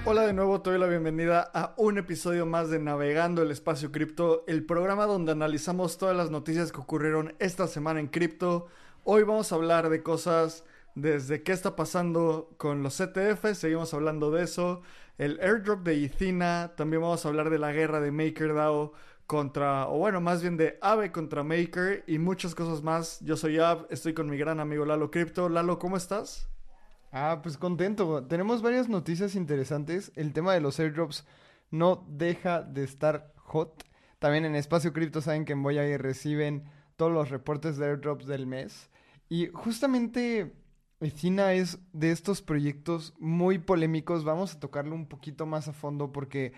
Hola de nuevo, te doy la bienvenida a un episodio más de Navegando el Espacio Cripto, el programa donde analizamos todas las noticias que ocurrieron esta semana en cripto. Hoy vamos a hablar de cosas desde qué está pasando con los ETFs, seguimos hablando de eso, el airdrop de Ethina, también vamos a hablar de la guerra de MakerDAO contra, o bueno, más bien de Aave contra Maker y muchas cosas más. Yo soy Ab, estoy con mi gran amigo Lalo Crypto. Lalo, ¿cómo estás? Pues contento. Tenemos varias noticias interesantes. El tema de los airdrops no deja de estar hot. También en Espacio Cripto saben que en Voyager reciben todos los reportes de airdrops del mes. Y justamente Ethina es de estos proyectos muy polémicos. Vamos a tocarlo un poquito más a fondo porque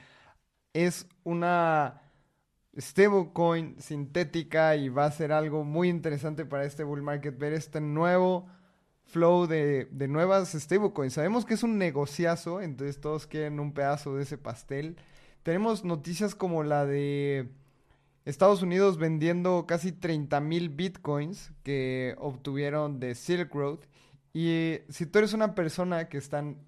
es una stablecoin sintética y va a ser algo muy interesante para este bull market ver este nuevo flow de nuevas stablecoins. Sabemos que es un negociazo, entonces todos quieren un pedazo de ese pastel. Tenemos noticias como la de Estados Unidos vendiendo casi 30,000 bitcoins que obtuvieron de Silk Road. Y si tú eres una persona que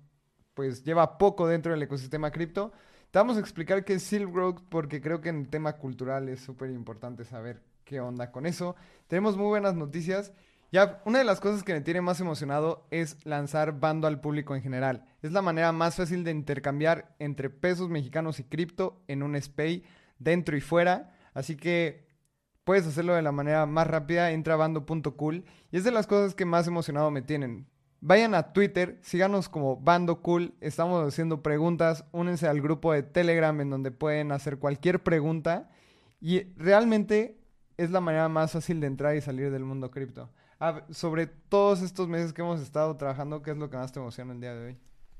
pues lleva poco dentro del ecosistema cripto, te vamos a explicar qué es Silk Road porque creo que en el tema cultural es súper importante saber qué onda con eso. Tenemos muy buenas noticias. Ya, una de las cosas que me tiene más emocionado es lanzar Bando al público en general. Es la manera más fácil de intercambiar entre pesos mexicanos y cripto en un SPAY dentro y fuera. Así que puedes hacerlo de la manera más rápida. Entra a bando.cool y es de las cosas que más emocionado me tienen. Vayan a Twitter, síganos como Bando Cool. Estamos haciendo preguntas. Únense al grupo de Telegram en donde pueden hacer cualquier pregunta. Y realmente es la manera más fácil de entrar y salir del mundo cripto. Sobre todos estos meses que hemos estado trabajando, ¿qué es lo que más te emociona el día de hoy?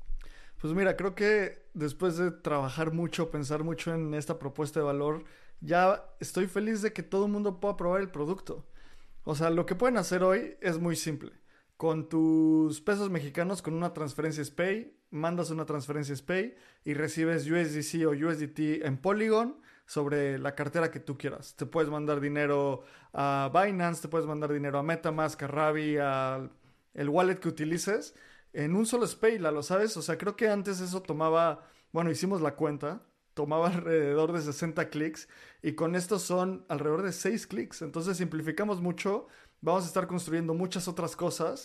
Pues mira, creo que después de trabajar mucho, pensar mucho en esta propuesta de valor, ya estoy feliz de que todo el mundo pueda probar el producto. O sea, lo que pueden hacer hoy es muy simple. Con tus pesos mexicanos, con una transferencia SPAY, mandas una transferencia SPAY y recibes USDC o USDT en Polygon sobre la cartera que tú quieras. Te puedes mandar dinero a Binance, te puedes mandar dinero a MetaMask, a Ravi, al el wallet que utilices en un solo SPAY, ¿lo sabes? O sea, creo que antes eso tomaba, bueno, hicimos la cuenta, tomaba alrededor de 60 clics y con esto son alrededor de 6 clics. Entonces simplificamos mucho, vamos a estar construyendo muchas otras cosas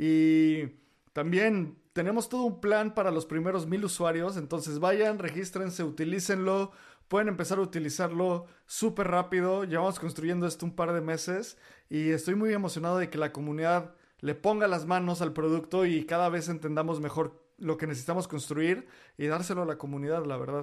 y también tenemos todo un plan para los primeros 1000 usuarios. Entonces vayan, regístrense, utilícenlo. Pueden empezar a utilizarlo súper rápido. Llevamos construyendo esto un par de meses y estoy muy emocionado de que la comunidad le ponga las manos al producto y cada vez entendamos mejor lo que necesitamos construir y dárselo a la comunidad, la verdad.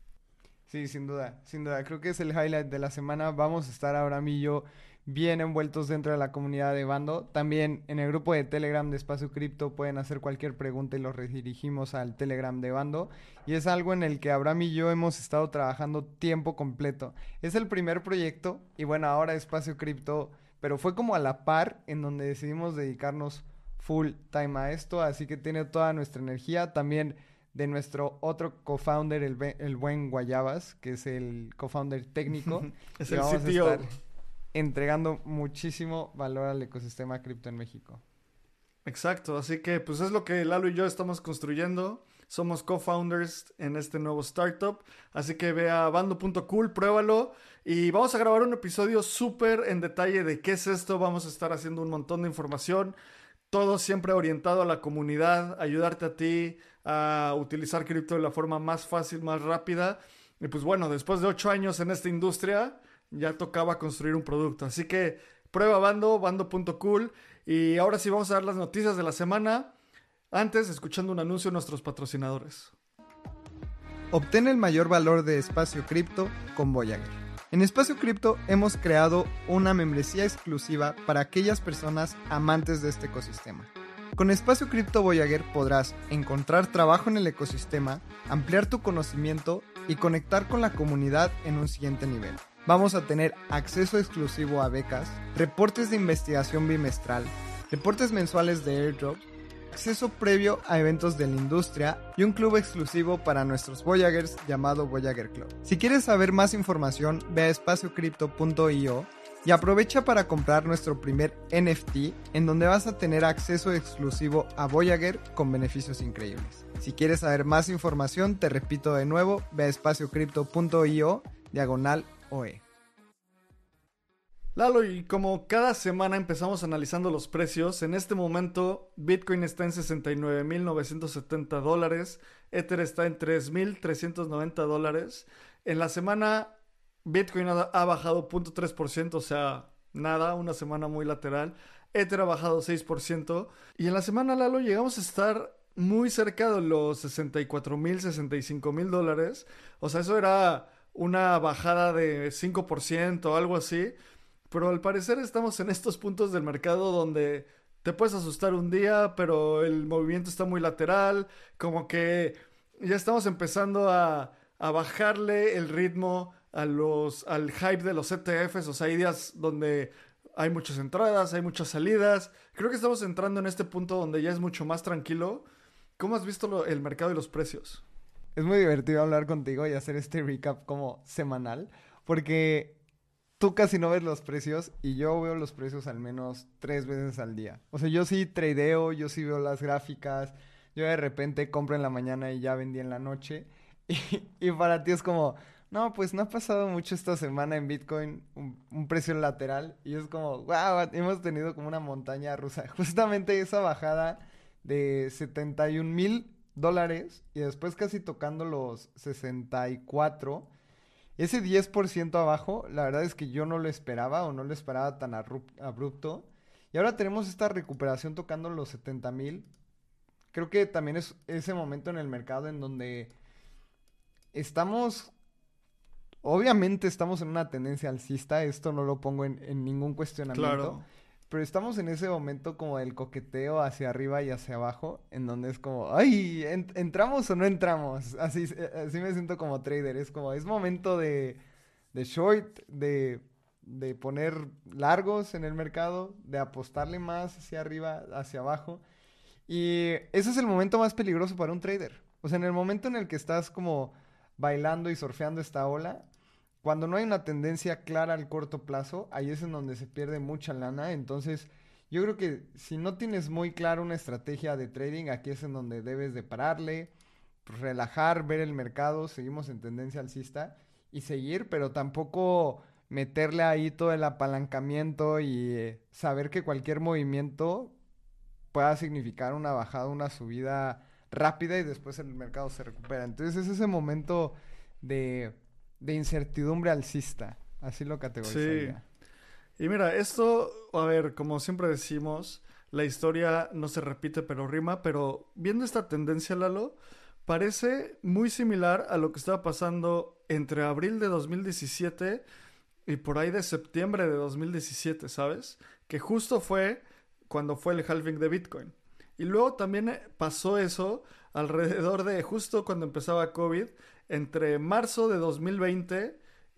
Sí, sin duda, sin duda. Creo que es el highlight de la semana. Vamos a estar Abraham y yo bien envueltos dentro de la comunidad de Bando. También en el grupo de Telegram de Espacio Cripto pueden hacer cualquier pregunta y los redirigimos al Telegram de Bando. Y es algo en el que Abraham y yo hemos estado trabajando tiempo completo. Es el primer proyecto y bueno, ahora Espacio Cripto, pero fue como a la par en donde decidimos dedicarnos full time a esto. Así que tiene toda nuestra energía. También de nuestro otro co-founder, el buen Guayabas, que es el co-founder técnico. Es y el vamos CTO. a estar entregando muchísimo valor al ecosistema cripto en México. Exacto, así que pues es lo que Lalo y yo estamos construyendo. Somos co-founders en este nuevo startup. Así que ve a bando.cool, pruébalo. Y vamos a grabar un episodio súper en detalle de qué es esto. Vamos a estar haciendo un montón de información. Todo siempre orientado a la comunidad, ayudarte a ti a utilizar cripto de la forma más fácil, más rápida. Y pues bueno, después de 8 años en esta industria, ya tocaba construir un producto. Así que prueba Bando, bando.cool. Y ahora sí vamos a dar las noticias de la semana. Antes, escuchando un anuncio de nuestros patrocinadores. Obtén el mayor valor de Espacio Cripto con Voyager. En Espacio Cripto hemos creado una membresía exclusiva para aquellas personas amantes de este ecosistema. Con Espacio Cripto Voyager podrás encontrar trabajo en el ecosistema, ampliar tu conocimiento y conectar con la comunidad en un siguiente nivel. Vamos a tener acceso exclusivo a becas, reportes de investigación bimestral, reportes mensuales de airdrop, acceso previo a eventos de la industria y un club exclusivo para nuestros Voyagers llamado Voyager Club. Si quieres saber más información, ve a espaciocrypto.io Y aprovecha para comprar nuestro primer NFT, en donde vas a tener acceso exclusivo a Voyager con beneficios increíbles. Si quieres saber más información, te repito de nuevo, ve a espaciocrypto.io/OE. Lalo, y como cada semana empezamos analizando los precios, en este momento Bitcoin está en $69,970, Ether está en $3,390. En la semana Bitcoin ha bajado 0.3%, o sea, nada, una semana muy lateral. Ether ha bajado 6%. Y en la semana, Lalo, llegamos a estar muy cerca de los $64,000, $65,000. O sea, eso era una bajada de 5% o algo así. Pero al parecer estamos en estos puntos del mercado donde te puedes asustar un día, pero el movimiento está muy lateral. Como que ya estamos empezando a bajarle el ritmo al hype de los ETFs. O sea, hay días donde hay muchas entradas, hay muchas salidas. Creo que estamos entrando en este punto donde ya es mucho más tranquilo. ¿Cómo has visto el mercado y los precios? Es muy divertido hablar contigo y hacer este recap como semanal, porque tú casi no ves los precios y yo veo los precios al menos 3 veces al día. O sea, yo sí tradeo, yo sí veo las gráficas, yo de repente compro en la mañana y ya vendí en la noche. Y para ti es como, no, pues no ha pasado mucho esta semana en Bitcoin, un precio lateral. Y es como, wow, hemos tenido como una montaña rusa. Justamente esa bajada de $71,000 y después casi tocando los 64. Ese 10% abajo, la verdad es que yo no lo esperaba o no lo esperaba tan abrupto. Y ahora tenemos esta recuperación tocando los 70,000. Creo que también es ese momento en el mercado en donde estamos, obviamente estamos en una tendencia alcista, esto no lo pongo en ningún cuestionamiento, Claro. pero estamos en ese momento como del coqueteo hacia arriba y hacia abajo, en donde es como, ay, ¿entramos o no entramos? Así me siento como trader, es como, es momento de short, de poner largos en el mercado, de apostarle más hacia arriba, hacia abajo. Y ese es el momento más peligroso para un trader. O sea, en el momento en el que estás como bailando y surfeando esta ola, cuando no hay una tendencia clara al corto plazo, ahí es en donde se pierde mucha lana. Entonces, yo creo que si no tienes muy clara una estrategia de trading, aquí es en donde debes de pararle, pues, relajar, ver el mercado, seguimos en tendencia alcista y seguir, pero tampoco meterle ahí todo el apalancamiento y saber que cualquier movimiento pueda significar una bajada, una subida rápida y después el mercado se recupera. Entonces es ese momento de, de incertidumbre alcista, así lo Sí. categorizaría. Y mira, esto, a ver, como siempre decimos, la historia no se repite pero rima, pero viendo esta tendencia, Lalo, parece muy similar a lo que estaba pasando entre abril de 2017 y por ahí de septiembre de 2017, ¿sabes? Que justo fue cuando fue el halving de Bitcoin. Y luego también pasó eso alrededor de justo cuando empezaba COVID, entre marzo de 2020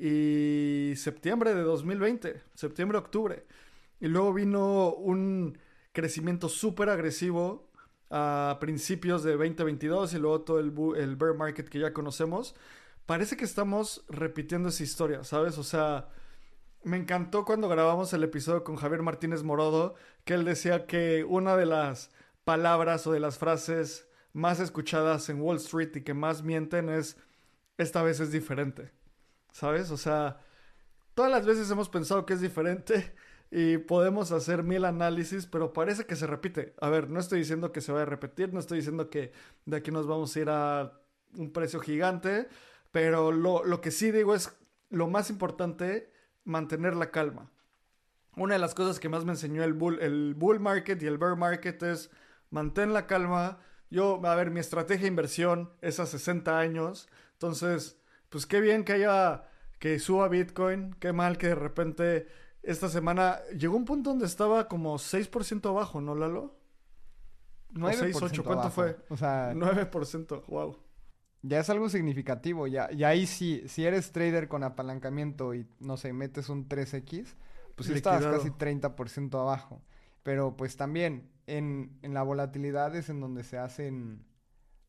y septiembre de 2020, septiembre-octubre. Y luego vino un crecimiento súper agresivo a principios de 2022 y luego todo el bear market que ya conocemos. Parece que estamos repitiendo esa historia, ¿sabes? O sea, me encantó cuando grabamos el episodio con Javier Martínez Morodo, que él decía que una de las palabras o de las frases más escuchadas en Wall Street y que más mienten es esta vez es diferente, ¿sabes? O sea, todas las veces hemos pensado que es diferente y podemos hacer mil análisis, pero parece que se repite. A ver, no estoy diciendo que se vaya a repetir, no estoy diciendo que de aquí nos vamos a ir a un precio gigante, pero lo que sí digo es lo más importante, mantener la calma. Una de las cosas que más me enseñó el bull market y el bear market es mantén la calma. Yo, a ver, mi estrategia de inversión es a 60 años. Entonces, pues qué bien que suba Bitcoin. Qué mal que de repente esta semana llegó un punto donde estaba como 6% abajo, ¿no, Lalo? O nueve seis por ocho ciento ¿cuánto abajo. fue? O sea, 9%, wow. ya es algo significativo. Ya, y ahí sí, si eres trader con apalancamiento y, no sé, metes un 3x, pues sí estabas casi Liquidado. 30% abajo. Pero pues también en la volatilidad es en donde se hacen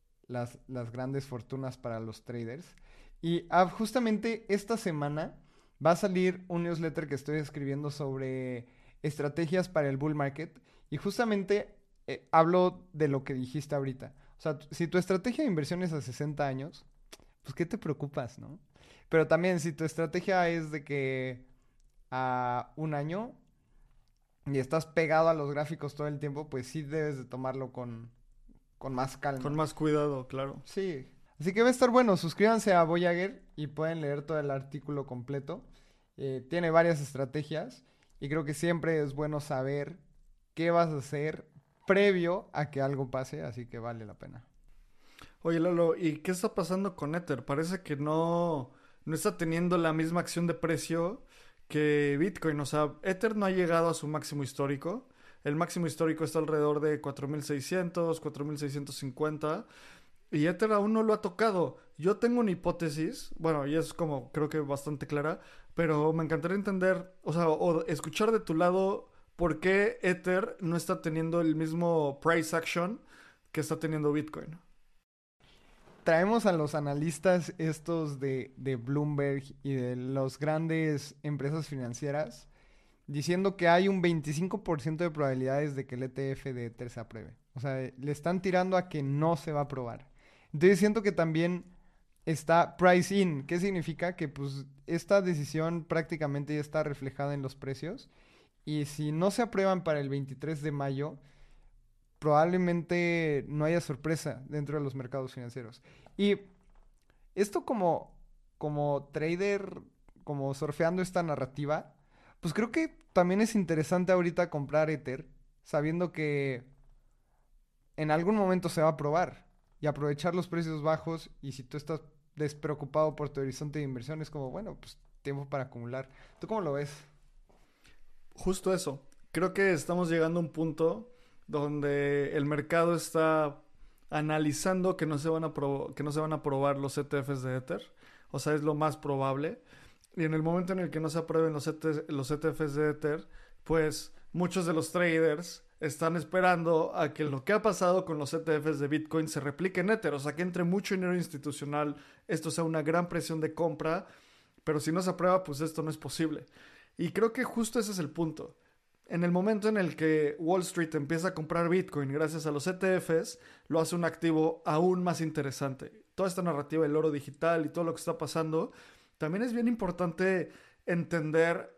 las grandes fortunas para los traders. Y justamente esta semana va a salir un newsletter que estoy escribiendo sobre estrategias para el bull market y justamente hablo de lo que dijiste ahorita. O sea, si tu estrategia de inversión es a 60 años, pues ¿qué te preocupas, no? Pero también si tu estrategia es de que a un año y estás pegado a los gráficos todo el tiempo, pues sí debes de tomarlo con más Con calma. más cuidado, claro. Sí. Así que va a estar bueno. Suscríbanse a Voyager y pueden leer todo el artículo completo. Tiene varias estrategias y creo que siempre es bueno saber qué vas a hacer previo a que algo pase, así que vale la pena. Oye, Lalo, ¿y qué está pasando con Ether? Parece que no está teniendo la misma acción de precio que Bitcoin. O sea, Ether no ha llegado a su máximo histórico. El máximo histórico está alrededor de 4.600, 4.650. Y Ether aún no lo ha tocado. Yo tengo una hipótesis, bueno, y es como creo que bastante clara, pero me encantaría entender, o sea, o escuchar de tu lado por qué Ether no está teniendo el mismo price action que está teniendo Bitcoin. Traemos a los analistas estos de Bloomberg y de las grandes empresas financieras diciendo que hay un 25% de probabilidades de que el ETF de Ether se apruebe. O sea, le están tirando a que no se va a aprobar. Entonces siento que también está price in. ¿Qué significa? Que pues esta decisión prácticamente ya está reflejada en los precios. Y si no se aprueban para el 23 de mayo, probablemente no haya sorpresa dentro de los mercados financieros. Y esto como trader, como surfeando esta narrativa, pues creo que también es interesante ahorita comprar Ether, sabiendo que en algún momento se va a probar y aprovechar los precios bajos y si tú estás despreocupado por tu horizonte de inversión es como, bueno, pues tiempo para acumular. ¿Tú cómo lo ves? Justo eso. Creo que estamos llegando a un punto donde el mercado está analizando que no se van a que no se van a aprobar los ETFs de Ether. O sea, es lo más probable. Y en el momento en el que no se aprueben los ETFs de Ether, pues muchos de los traders están esperando a que lo que ha pasado con los ETFs de Bitcoin se replique en Ether. O sea, que entre mucho dinero institucional, esto sea una gran presión de compra, pero si no se aprueba, pues esto no es posible. Y creo que justo ese es el punto. En el momento en el que Wall Street empieza a comprar Bitcoin gracias a los ETFs, lo hace un activo aún más interesante. Toda esta narrativa del oro digital y todo lo que está pasando, también es bien importante entender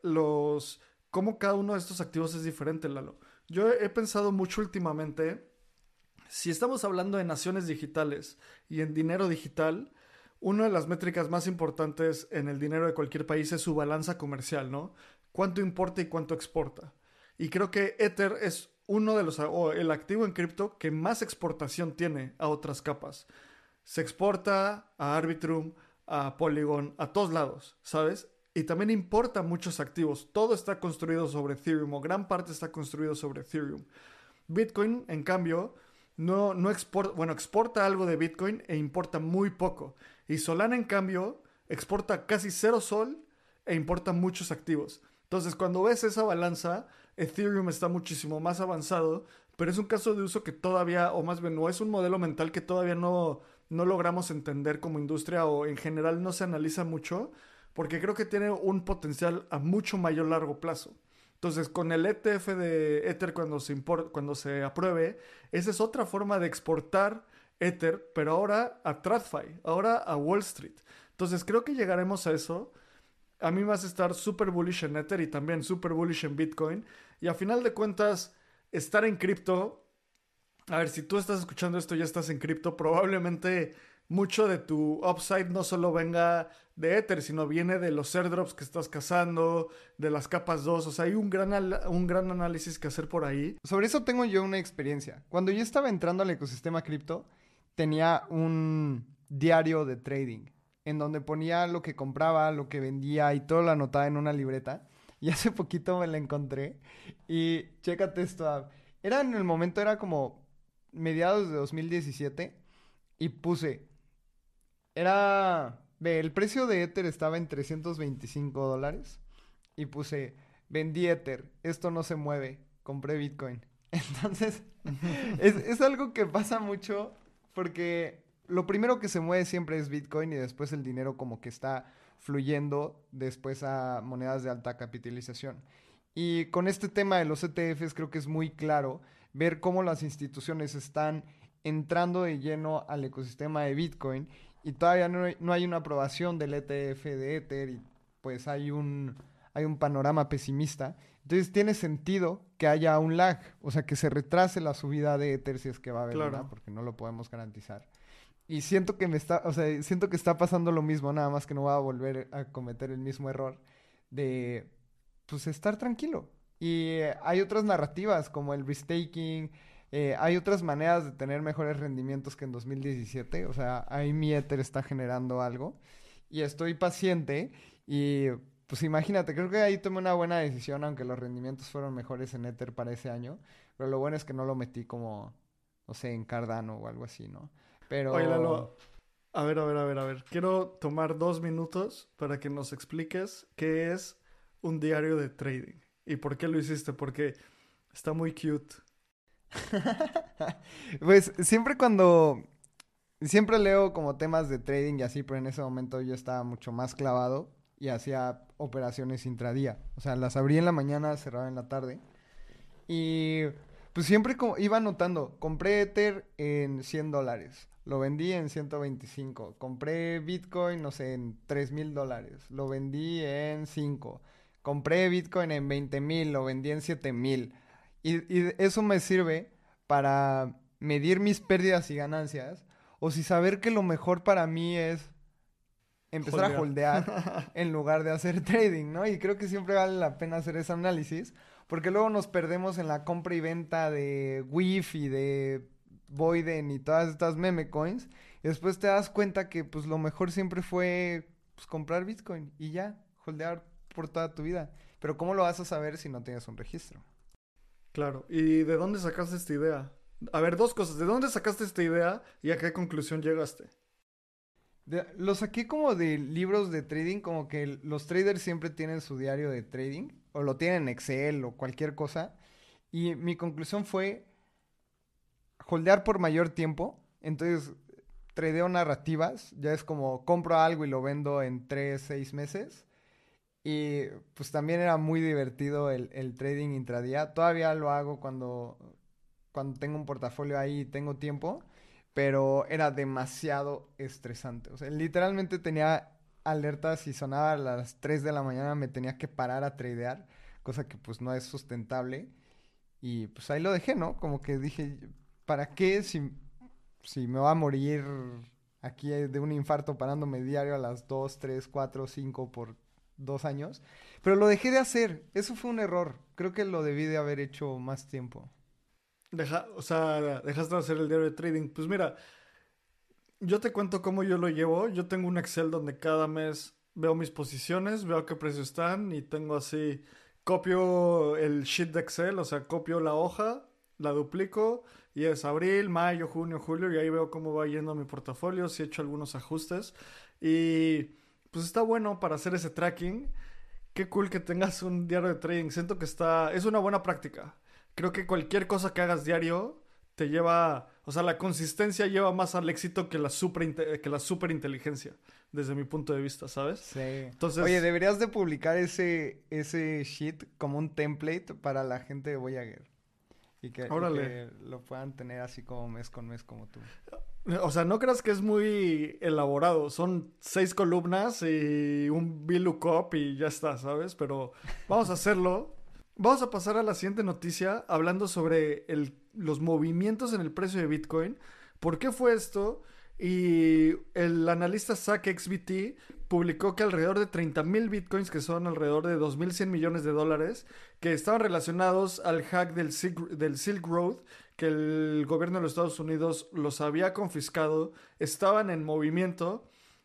cómo cada uno de estos activos es diferente, Lalo. Yo he pensado mucho últimamente, si estamos hablando de naciones digitales y en dinero digital, una de las métricas más importantes en el dinero de cualquier país es su balanza comercial, ¿no? Cuánto importa y cuánto exporta. Y creo que Ether es uno de o el activo en cripto que más exportación tiene a otras capas. Se exporta a Arbitrum, a Polygon, a todos lados, ¿sabes? Y también importa muchos activos. Todo está construido sobre Ethereum o gran parte está construido sobre Ethereum. Bitcoin, en cambio, no exporta, bueno, exporta algo de Bitcoin e importa muy poco. Y Solana, en cambio, exporta casi cero sol e importa muchos activos. Entonces, cuando ves esa balanza, Ethereum está muchísimo más avanzado, pero es un caso de uso que todavía, o más bien, no es un modelo mental que todavía no logramos entender como industria o en general no se analiza mucho, porque creo que tiene un potencial a mucho mayor largo plazo. Entonces, con el ETF de Ether cuando se apruebe, esa es otra forma de exportar Ether, pero ahora a TradFi, ahora a Wall Street. Entonces, creo que llegaremos a eso. A mí me hace estar súper bullish en Ether y también súper bullish en Bitcoin. Y a final de cuentas, estar en cripto, a ver, si tú estás escuchando esto y ya estás en cripto, probablemente mucho de tu upside no solo venga de Ether, sino viene de los airdrops que estás cazando, de las capas 2. O sea, hay un gran análisis que hacer por ahí. Sobre eso tengo yo una experiencia. Cuando yo estaba entrando al ecosistema cripto, tenía un diario de trading en donde ponía lo que compraba, lo que vendía y todo lo anotaba en una libreta. Y hace poquito me la encontré y chécate esto. Era en el momento, era como mediados de 2017 y puse, ve, el precio de Ether estaba en $325 y puse, vendí Ether, esto no se mueve, compré Bitcoin. Entonces, es algo que pasa mucho porque lo primero que se mueve siempre es Bitcoin y después el dinero como que está fluyendo después a monedas de alta capitalización. Y con este tema de los ETFs creo que es muy claro ver cómo las instituciones están entrando de lleno al ecosistema de Bitcoin y todavía no hay una aprobación del ETF de Ether y pues hay un panorama pesimista. Entonces tiene sentido que haya un lag, o sea, que se retrase la subida de Ether si es que va a haber una, Claro. porque no lo podemos garantizar. Y siento que o sea, siento que está pasando lo mismo, nada más que no voy a volver a cometer el mismo error de, pues, estar tranquilo. Y hay otras narrativas como el restaking, hay otras maneras de tener mejores rendimientos que en 2017. O sea, ahí mi Ether está generando algo y estoy paciente y pues imagínate, creo que ahí tomé una buena decisión, aunque los rendimientos fueron mejores en Ether para ese año, pero lo bueno es que no lo metí como, no sé, en Cardano o algo así, ¿no? Oye, Pero Lalo, a ver, a ver, a ver, a ver. Quiero tomar 2 minutos para que nos expliques qué es un diario de trading y por qué lo hiciste, porque está muy cute. pues siempre leo como temas de trading y así, pero en ese momento yo estaba mucho más clavado y hacía operaciones intradía. O sea, las abría en la mañana, cerraba en la tarde. Y pues siempre iba anotando, compré Ether en $100, lo vendí en 125, compré Bitcoin, no sé, en $3,000, lo vendí en 5, compré Bitcoin en 20,000, lo vendí en 7,000. Y eso me sirve para medir mis pérdidas y ganancias, o si saber que lo mejor para mí es empezar a Holdear. holdear en lugar de hacer trading, ¿no? Y creo que siempre vale la pena hacer ese análisis, porque luego nos perdemos en la compra y venta de WIF y de Boyden y todas estas meme coins, y después te das cuenta que pues lo mejor siempre fue pues, comprar Bitcoin y ya, holdear por toda tu vida. Pero ¿cómo lo vas a saber si no tienes un registro? Claro. ¿Y de dónde sacaste esta idea? A ver, dos cosas. ¿De dónde sacaste esta idea y a qué conclusión llegaste? Lo saqué como de libros de trading, como que los traders siempre tienen su diario de trading, o lo tienen en Excel o cualquier cosa. Y mi conclusión fue holdear por mayor tiempo. Entonces, tradeo narrativas. Ya es como compro algo y lo vendo en 3 6 meses. Y pues también era muy divertido el trading intradía. Todavía lo hago cuando tengo un portafolio ahí y tengo tiempo. Pero era demasiado estresante. O sea, literalmente tenía alertas y sonaba a las 3 de la mañana. Me tenía que parar a tradear. Cosa que pues no es sustentable. Y pues ahí lo dejé, ¿no? Como que dije, ¿para qué si me va a morir aquí de un infarto parándome diario a las 2 3 4 5 por 2 años? Pero lo dejé de hacer. Eso fue un error. Creo que lo debí de haber hecho más tiempo. O sea, dejaste de hacer el diario de trading. Pues mira, yo te cuento cómo yo lo llevo. Yo tengo un Excel donde cada mes veo mis posiciones, veo a qué precio están y tengo así, copio el sheet de Excel, o sea, copio la hoja, la duplico y es abril, mayo, junio, julio y ahí veo cómo va yendo mi portafolio, si he hecho algunos ajustes y pues está bueno para hacer ese tracking. Qué cool que tengas un diario de trading. Siento que es una buena práctica. Creo que cualquier cosa que hagas diario te lleva, o sea, la consistencia lleva más al éxito que que la superinteligencia, desde mi punto de vista, ¿sabes? Sí. Oye, Entonces, deberías de publicar ese sheet como un template para la gente de Voyager. Y órale. que lo puedan tener así como mes con mes como tú. O sea, no creas que es muy elaborado. Son 6 columnas y un VLOOKUP y ya está, ¿sabes? Pero vamos a hacerlo. Vamos a pasar a la siguiente noticia hablando sobre los movimientos en el precio de Bitcoin. ¿Por qué fue esto? Y el analista SackXBT publicó que alrededor de 30,000 Bitcoins, que son alrededor de 2,100 millones de dólares, que estaban relacionados al hack del Silk Road, que el gobierno de los Estados Unidos los había confiscado, estaban en movimiento.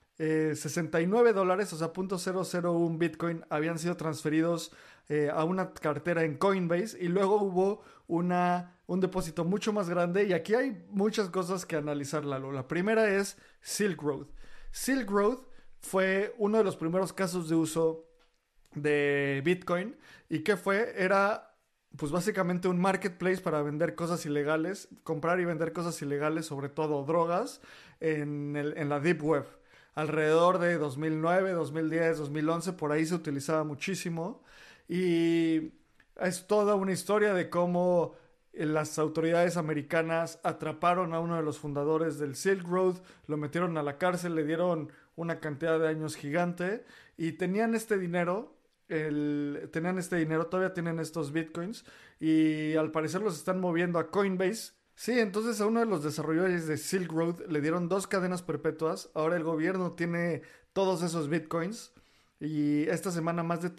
$69, o sea, .001 Bitcoin, habían sido transferidos a una cartera en Coinbase y luego hubo un depósito mucho más grande y aquí hay muchas cosas que analizar, Lalo. La primera es Silk Road. Silk Road fue uno de los primeros casos de uso de Bitcoin. ¿Y qué fue? Era pues básicamente un marketplace para vender cosas ilegales, comprar y vender cosas ilegales, sobre todo drogas, en la Deep Web. alrededor de 2009, 2010, 2011, por ahí se utilizaba muchísimo. Y es toda una historia de cómo las autoridades americanas atraparon a uno de los fundadores del Silk Road, lo metieron a la cárcel, le dieron una cantidad de años gigante y tenían este dinero, todavía tienen estos bitcoins y al parecer los están moviendo a Coinbase. Sí, entonces a uno de los desarrolladores de Silk Road le dieron 2 cadenas perpetuas. Ahora el gobierno tiene todos esos bitcoins. Y esta semana más de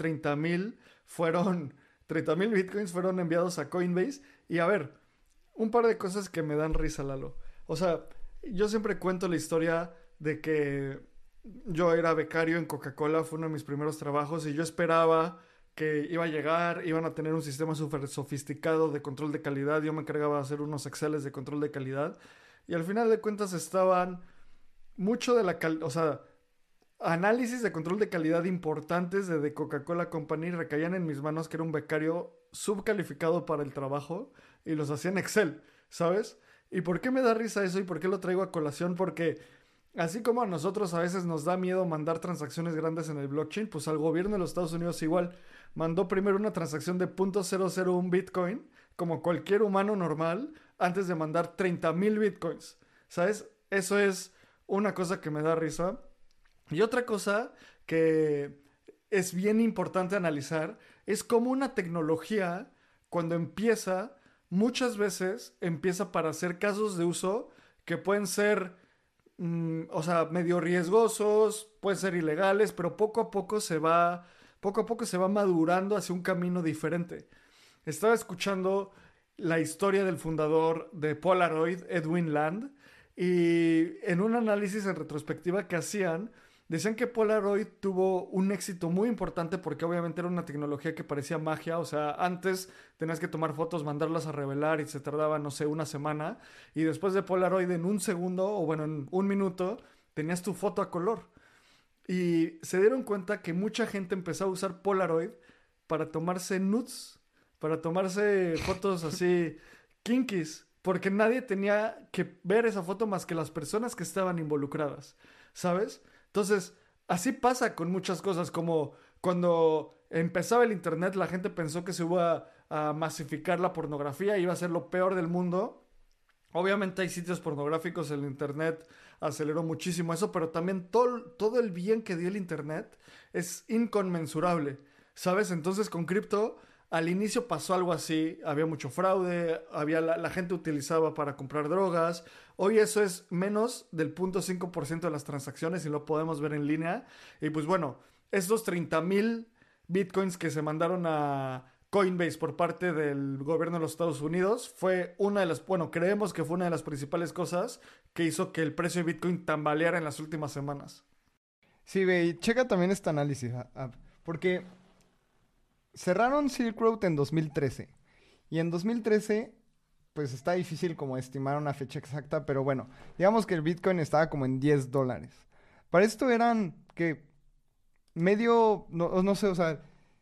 30,000 bitcoins fueron enviados a Coinbase. Y a ver, un par de cosas que me dan risa, Lalo. O sea, yo siempre cuento la historia de que yo era becario en Coca-Cola, fue uno de mis primeros trabajos y yo esperaba que iba a llegar, iban a tener un sistema súper sofisticado de control de calidad, yo me encargaba de hacer unos Exceles de control de calidad y al final de cuentas estaban mucho de la calidad, o sea, análisis de control de calidad importantes de Coca-Cola Company recaían en mis manos, que era un becario subcalificado para el trabajo, y los hacía en Excel, ¿sabes? ¿Y por qué me da risa eso y por qué lo traigo a colación? Porque así como a nosotros a veces nos da miedo mandar transacciones grandes en el blockchain, pues al gobierno de los Estados Unidos igual mandó primero una transacción de 0.001 Bitcoin, como cualquier humano normal, antes de mandar 30,000 Bitcoins, ¿sabes? Eso es una cosa que me da risa. Y otra cosa que es bien importante analizar es cómo una tecnología, cuando empieza, muchas veces empieza para hacer casos de uso que pueden ser, o sea, medio riesgosos, pueden ser ilegales, pero poco a poco se va madurando hacia un camino diferente. Estaba escuchando la historia del fundador de Polaroid, Edwin Land, y en un análisis en retrospectiva que hacían, decían que Polaroid tuvo un éxito muy importante porque obviamente era una tecnología que parecía magia, o sea, antes tenías que tomar fotos, mandarlas a revelar y se tardaba, no sé, una semana, y después de Polaroid en un segundo, o bueno, en un minuto, tenías tu foto a color. Y se dieron cuenta que mucha gente empezó a usar Polaroid para tomarse nudes, para tomarse fotos así kinkies, porque nadie tenía que ver esa foto más que las personas que estaban involucradas, ¿sabes? Entonces, así pasa con muchas cosas, como cuando empezaba el internet, la gente pensó que se iba a masificar la pornografía, iba a ser lo peor del mundo. Obviamente hay sitios pornográficos, el internet aceleró muchísimo eso, pero también todo el bien que dio el internet es inconmensurable, ¿sabes? Entonces con cripto al inicio pasó algo así, había mucho fraude, la gente utilizaba para comprar drogas, hoy eso es menos del 0.5% de las transacciones y lo podemos ver en línea. Y pues bueno, estos 30,000 bitcoins que se mandaron a Coinbase por parte del gobierno de los Estados Unidos fue una de las, bueno, creemos que fue una de las principales cosas que hizo que el precio de Bitcoin tambaleara en las últimas semanas. Sí, ve, y checa también este análisis, porque cerraron Silk Road en 2013. Y en 2013, pues está difícil como estimar una fecha exacta, pero bueno, digamos que el Bitcoin estaba como en $10. Para esto eran, que medio, no, no sé, o sea,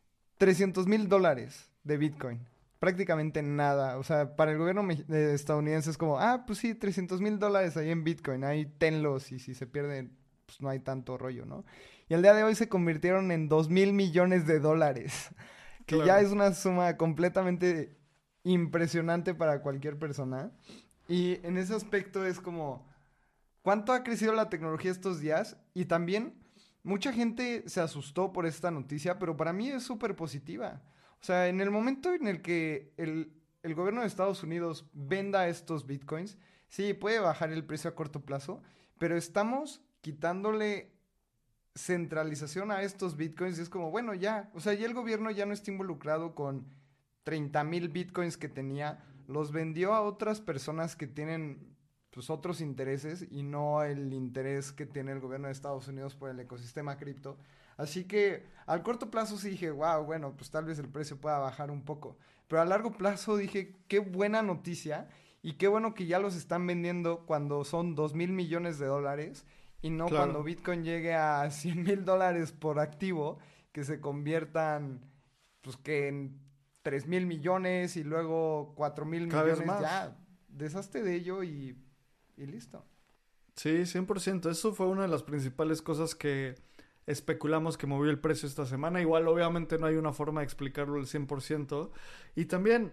$300,000 de Bitcoin. Prácticamente nada. O sea, para el gobierno estadounidense es como, ah, pues sí, $300,000 ahí en Bitcoin. Ahí tenlos y si se pierden, pues no hay tanto rollo, ¿no? Y al día de hoy se convirtieron en $2,000 millones. Que ya Claro. es una suma completamente impresionante para cualquier persona. Y en ese aspecto es como, ¿cuánto ha crecido la tecnología estos días? Y también mucha gente se asustó por esta noticia, pero para mí es súper positiva. O sea, en el momento en el que el gobierno de Estados Unidos venda estos bitcoins, sí, puede bajar el precio a corto plazo, pero estamos quitándole centralización a estos bitcoins y es como, bueno, ya, o sea, ya el gobierno ya no está involucrado con 30,000 bitcoins que tenía, los vendió a otras personas que tienen pues otros intereses y no el interés que tiene el gobierno de Estados Unidos por el ecosistema cripto. Así que al corto plazo sí dije, wow, bueno, pues tal vez el precio pueda bajar un poco. Pero a largo plazo dije, qué buena noticia y qué bueno que ya los están vendiendo cuando son $2,000 millones y no cuando Claro. Bitcoin llegue a $100,000 por activo, que se conviertan, pues que en 3,000 millones y luego cuatro mil Cada vez millones, más. ya, deshazte de ello y listo. Sí, 100%. Eso fue una de las principales cosas que especulamos que movió el precio esta semana. Igual, obviamente, no hay una forma de explicarlo al 100%. Y también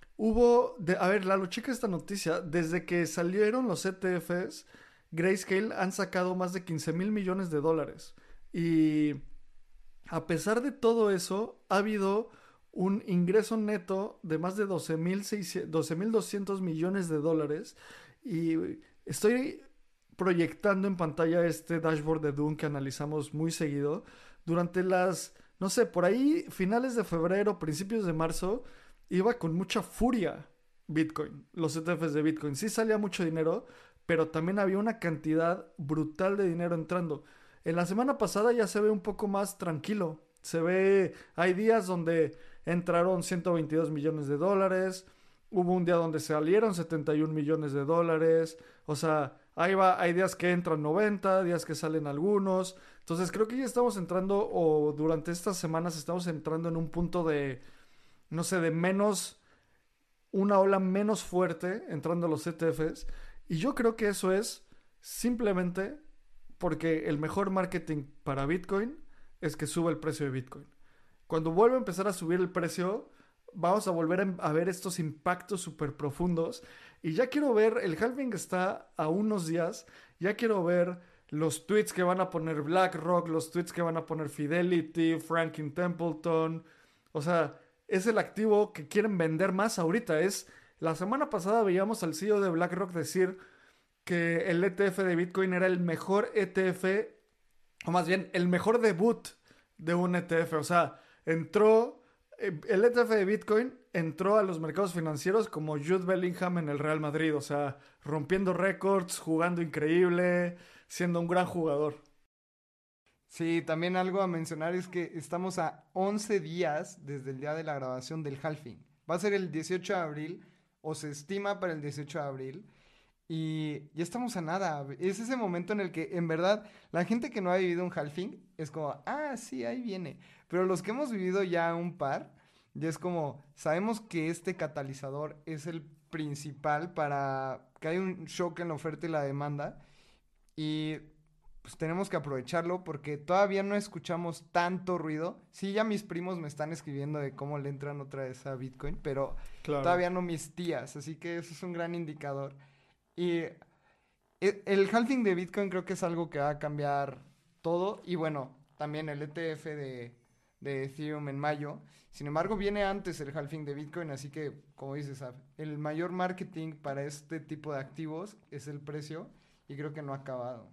a ver, Lalo, checa esta noticia. Desde que salieron los ETFs, Grayscale han sacado más de 15 mil millones de dólares. Y a pesar de todo eso, ha habido un ingreso neto de más de 12.200 millones de dólares. Y estoy proyectando en pantalla este dashboard de Dune que analizamos muy seguido. Durante no sé, por ahí, finales de febrero, principios de marzo, iba con mucha furia Bitcoin, los ETFs de Bitcoin. Sí salía mucho dinero, pero también había una cantidad brutal de dinero entrando. En la semana pasada ya se ve un poco más tranquilo. Hay días donde entraron 122 millones de dólares. Hubo un día donde salieron 71 millones de dólares. O sea, ahí va, hay días que entran 90, días que salen algunos. Entonces creo que ya estamos entrando, o durante estas semanas estamos entrando en un punto de, no sé, de menos, una ola menos fuerte entrando a los ETFs. Y yo creo que eso es simplemente porque el mejor marketing para Bitcoin es que suba el precio de Bitcoin. Cuando vuelva a empezar a subir el precio, vamos a volver a ver estos impactos súper profundos. Y ya quiero ver, el halving está a unos días, ya quiero ver los tweets que van a poner BlackRock, los tweets que van a poner Fidelity, Franklin Templeton. O sea, es el activo que quieren vender más ahorita. La semana pasada veíamos al CEO de BlackRock decir que el ETF de Bitcoin era el mejor ETF, o más bien, el mejor debut de un ETF. O sea, el ETF de Bitcoin entró a los mercados financieros como Jude Bellingham en el Real Madrid. O sea, rompiendo récords, jugando increíble, siendo un gran jugador. Sí, también algo a mencionar es que estamos a 11 días desde el día de la grabación del halving. Va a ser el 18 de abril, o se estima para el 18 de abril, y ya estamos a nada. Es ese momento en el que, en verdad, la gente que no ha vivido un halving es como, ah, sí, ahí viene. Pero los que hemos vivido ya un par, ya es como, sabemos que este catalizador es el principal para que haya un shock en la oferta y la demanda. Y pues tenemos que aprovecharlo porque todavía no escuchamos tanto ruido. Sí, ya mis primos me están escribiendo de cómo le entran otra vez a Bitcoin, pero Claro. todavía no mis tías, así que eso es un gran indicador. Y el halving de Bitcoin creo que es algo que va a cambiar todo. Y bueno, también el ETF de Ethereum en mayo. Sin embargo, viene antes el halving de Bitcoin, así que, como dices, el mayor marketing para este tipo de activos es el precio y creo que no ha acabado.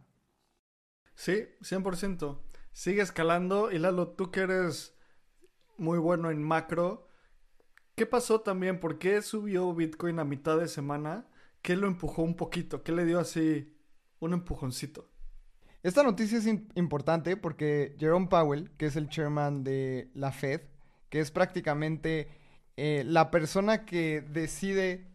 Sí, 100%. Sigue escalando. Y Lalo, tú que eres muy bueno en macro, ¿qué pasó también? ¿Por qué subió Bitcoin a mitad de semana? ¿Qué lo empujó un poquito? ¿Qué le dio así un empujoncito? Esta noticia es importante porque Jerome Powell, que es el chairman de la Fed, que es prácticamente la persona que decide,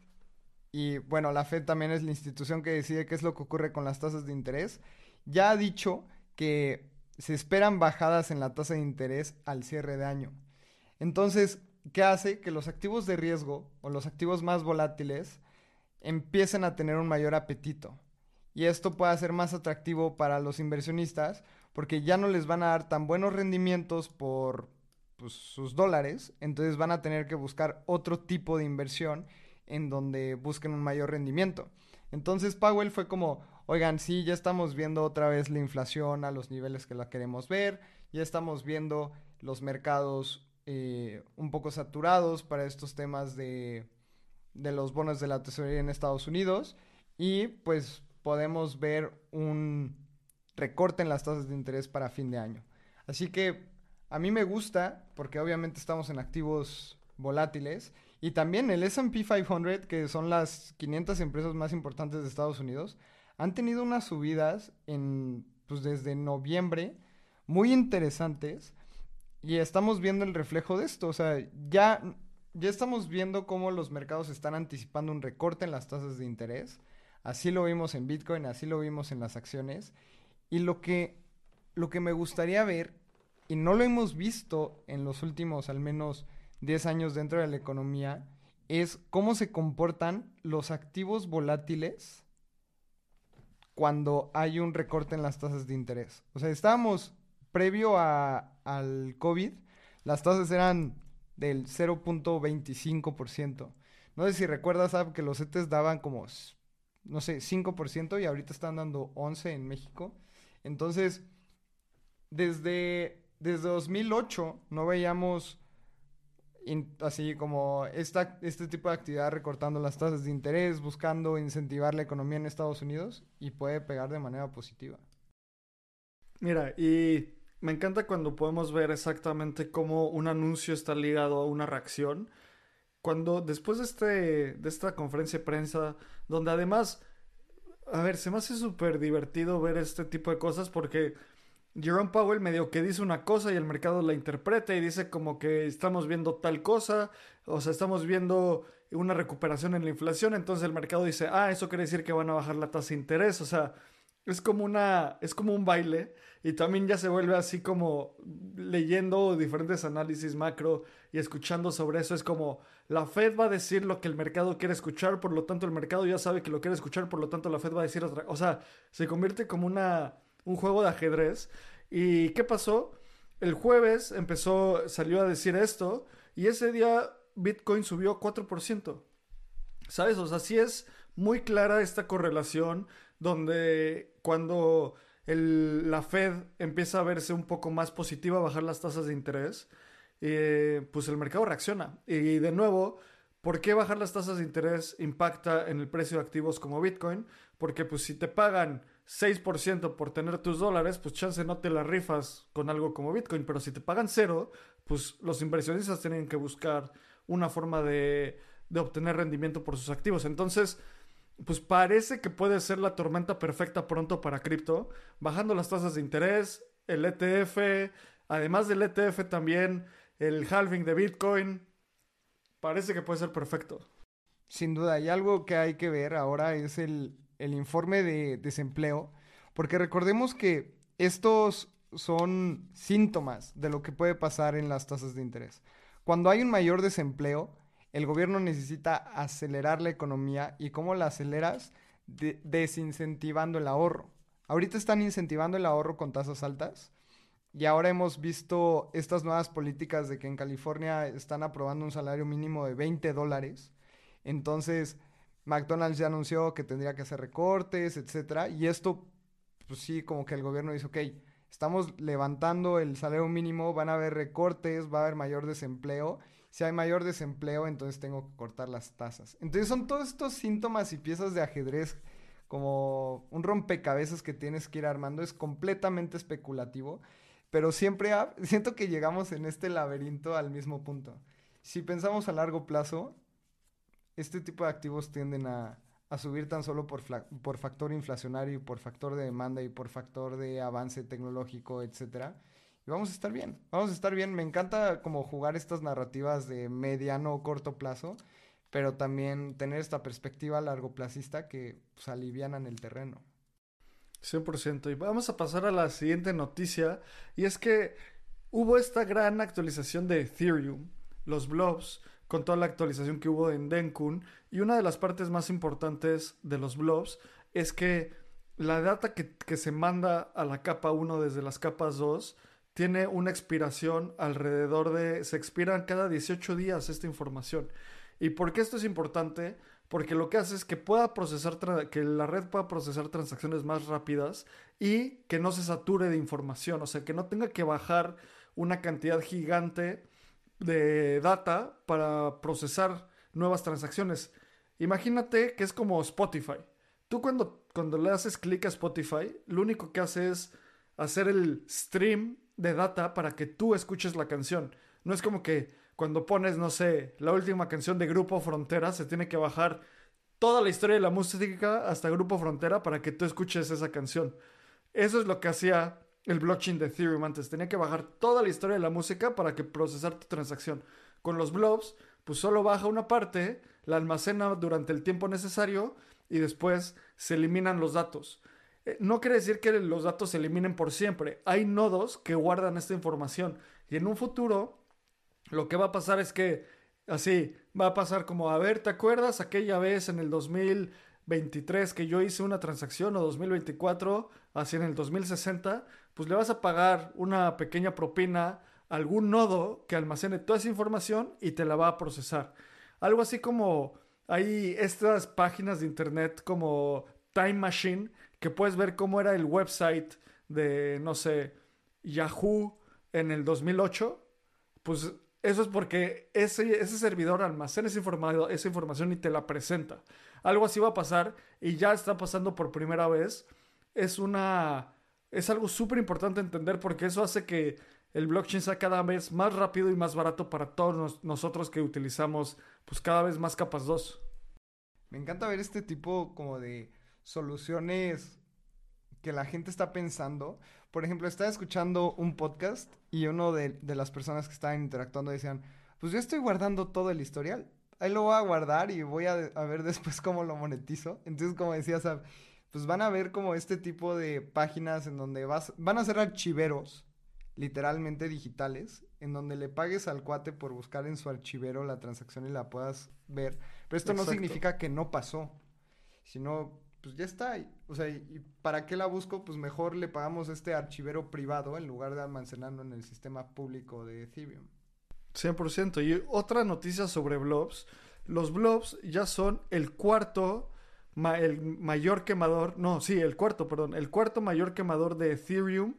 y bueno, la Fed también es la institución que decide qué es lo que ocurre con las tasas de interés, ya ha dicho que se esperan bajadas en la tasa de interés al cierre de año. Entonces, ¿qué hace? Que los activos de riesgo o los activos más volátiles empiecen a tener un mayor apetito. Y esto puede ser más atractivo para los inversionistas porque ya no les van a dar tan buenos rendimientos por pues, sus dólares, entonces van a tener que buscar otro tipo de inversión en donde busquen un mayor rendimiento. Entonces Powell fue como, oigan, sí, ya estamos viendo otra vez la inflación a los niveles que la queremos ver, ya estamos viendo los mercados un poco saturados para estos temas de los bonos de la tesorería en Estados Unidos y pues podemos ver un recorte en las tasas de interés para fin de año. Así que a mí me gusta porque obviamente estamos en activos volátiles y también el S&P 500, que son las 500 empresas más importantes de Estados Unidos, han tenido unas subidas pues desde noviembre muy interesantes y estamos viendo el reflejo de esto. O sea, ya estamos viendo cómo los mercados están anticipando un recorte en las tasas de interés. Así lo vimos en Bitcoin, así lo vimos en las acciones. Y lo que me gustaría ver, y no lo hemos visto en los últimos al menos 10 años dentro de la economía, es cómo se comportan los activos volátiles cuando hay un recorte en las tasas de interés. O sea, estábamos previo al COVID, las tasas eran del 0.25%. No sé si recuerdas, Ab, que los CETES daban como, no sé, 5% y ahorita están dando 11% en México. Entonces, desde 2008 no veíamos así como este tipo de actividad recortando las tasas de interés, buscando incentivar la economía en Estados Unidos y puede pegar de manera positiva. Mira, y me encanta cuando podemos ver exactamente cómo un anuncio está ligado a una reacción. Cuando después de esta conferencia de prensa, donde además, a ver, se me hace súper divertido ver este tipo de cosas porque Jerome Powell medio que dice una cosa y el mercado la interpreta y dice como que estamos viendo tal cosa, o sea, estamos viendo una recuperación en la inflación, entonces el mercado dice, ah, eso quiere decir que van a bajar la tasa de interés, o sea, es como un baile y también ya se vuelve así como leyendo diferentes análisis macro y escuchando sobre eso, es como la Fed va a decir lo que el mercado quiere escuchar, por lo tanto el mercado ya sabe que lo quiere escuchar, por lo tanto la Fed va a decir otra, o sea, se convierte como un juego de ajedrez. ¿Y qué pasó? El jueves salió a decir esto y ese día Bitcoin subió 4%. ¿Sabes? O sea, sí es muy clara esta correlación donde cuando la Fed empieza a verse un poco más positiva, a bajar las tasas de interés, pues el mercado reacciona. Y de nuevo, ¿por qué bajar las tasas de interés impacta en el precio de activos como Bitcoin? Porque pues si te pagan 6% por tener tus dólares, pues chance no te la rifas con algo como Bitcoin, pero si te pagan cero, pues los inversionistas tienen que buscar una forma de obtener rendimiento por sus activos. Entonces, pues parece que puede ser la tormenta perfecta pronto para cripto, bajando las tasas de interés, el ETF, además del ETF también el halving de Bitcoin, parece que puede ser perfecto. Sin duda, y algo que hay que ver ahora es el informe de desempleo, porque recordemos que estos son síntomas de lo que puede pasar en las tasas de interés. Cuando hay un mayor desempleo, el gobierno necesita acelerar la economía y ¿cómo la aceleras? Desincentivando el ahorro. Ahorita están incentivando el ahorro con tasas altas y ahora hemos visto estas nuevas políticas de que en California están aprobando un salario mínimo de $20. Entonces, McDonald's ya anunció que tendría que hacer recortes, etcétera. Y esto, pues sí, como que el gobierno dice, ok, estamos levantando el salario mínimo, van a haber recortes, va a haber mayor desempleo. Si hay mayor desempleo, entonces tengo que cortar las tasas. Entonces son todos estos síntomas y piezas de ajedrez como un rompecabezas que tienes que ir armando. Es completamente especulativo, pero siempre siento que llegamos en este laberinto al mismo punto. Si pensamos a largo plazo, este tipo de activos tienden a subir tan solo por factor inflacionario y por factor de demanda y por factor de avance tecnológico, etcétera. Y vamos a estar bien, vamos a estar bien. Me encanta como jugar estas narrativas de mediano o corto plazo, pero también tener esta perspectiva largoplacista que pues, alivianan el terreno. 100%. Y vamos a pasar a la siguiente noticia. Y es que hubo esta gran actualización de Ethereum, los blobs, con toda la actualización que hubo en Dencun. Y una de las partes más importantes de los blobs es que la data que se manda a la capa 1 desde las capas 2 tiene una expiración alrededor de... Se expiran cada 18 días esta información. ¿Y por qué esto es importante? Porque lo que hace es que que la red pueda procesar transacciones más rápidas y que no se sature de información, o sea, que no tenga que bajar una cantidad gigante de data para procesar nuevas transacciones. Imagínate que es como Spotify. Tú cuando le haces clic a Spotify, lo único que hace es hacer el stream de data para que tú escuches la canción. No es como que cuando pones, no sé, la última canción de Grupo Frontera, se tiene que bajar toda la historia de la música hasta Grupo Frontera para que tú escuches esa canción. Eso es lo que hacía el blockchain de Ethereum antes. Tenía que bajar toda la historia de la música para que procesar tu transacción. Con los blobs, pues solo baja una parte, la almacena durante el tiempo necesario y después se eliminan los datos. No quiere decir que los datos se eliminen por siempre. Hay nodos que guardan esta información y en un futuro lo que va a pasar es que así va a pasar como, a ver, ¿te acuerdas aquella vez en el 2023 que yo hice una transacción o 2024, así en el 2060, pues le vas a pagar una pequeña propina a algún nodo que almacene toda esa información y te la va a procesar. Algo así como hay estas páginas de internet como Time Machine que puedes ver cómo era el website de, no sé, Yahoo en el 2008, pues eso es porque ese servidor almacena esa información y te la presenta. Algo así va a pasar y ya está pasando por primera vez. Es una, es algo súper importante entender porque eso hace que el blockchain sea cada vez más rápido y más barato para todos nosotros que utilizamos pues cada vez más capas 2. Me encanta ver este tipo como de soluciones que la gente está pensando. Por ejemplo, estaba escuchando un podcast y uno de las personas que estaban interactuando decían, pues yo estoy guardando todo el historial. Ahí lo voy a guardar y voy a ver después cómo lo monetizo. Entonces, como decías, pues van a ver como este tipo de páginas en donde van a ser archiveros, literalmente digitales, en donde le pagues al cuate por buscar en su archivero la transacción y la puedas ver. Pero esto no Exacto. significa que no pasó, sino pues ya está. O sea, ¿y para qué la busco? Pues mejor le pagamos este archivero privado en lugar de almacenarlo en el sistema público de Ethereum. 100%. Y otra noticia sobre blobs. Los blobs ya son el cuarto, el mayor quemador, no, sí, el cuarto, perdón, el cuarto mayor quemador de Ethereum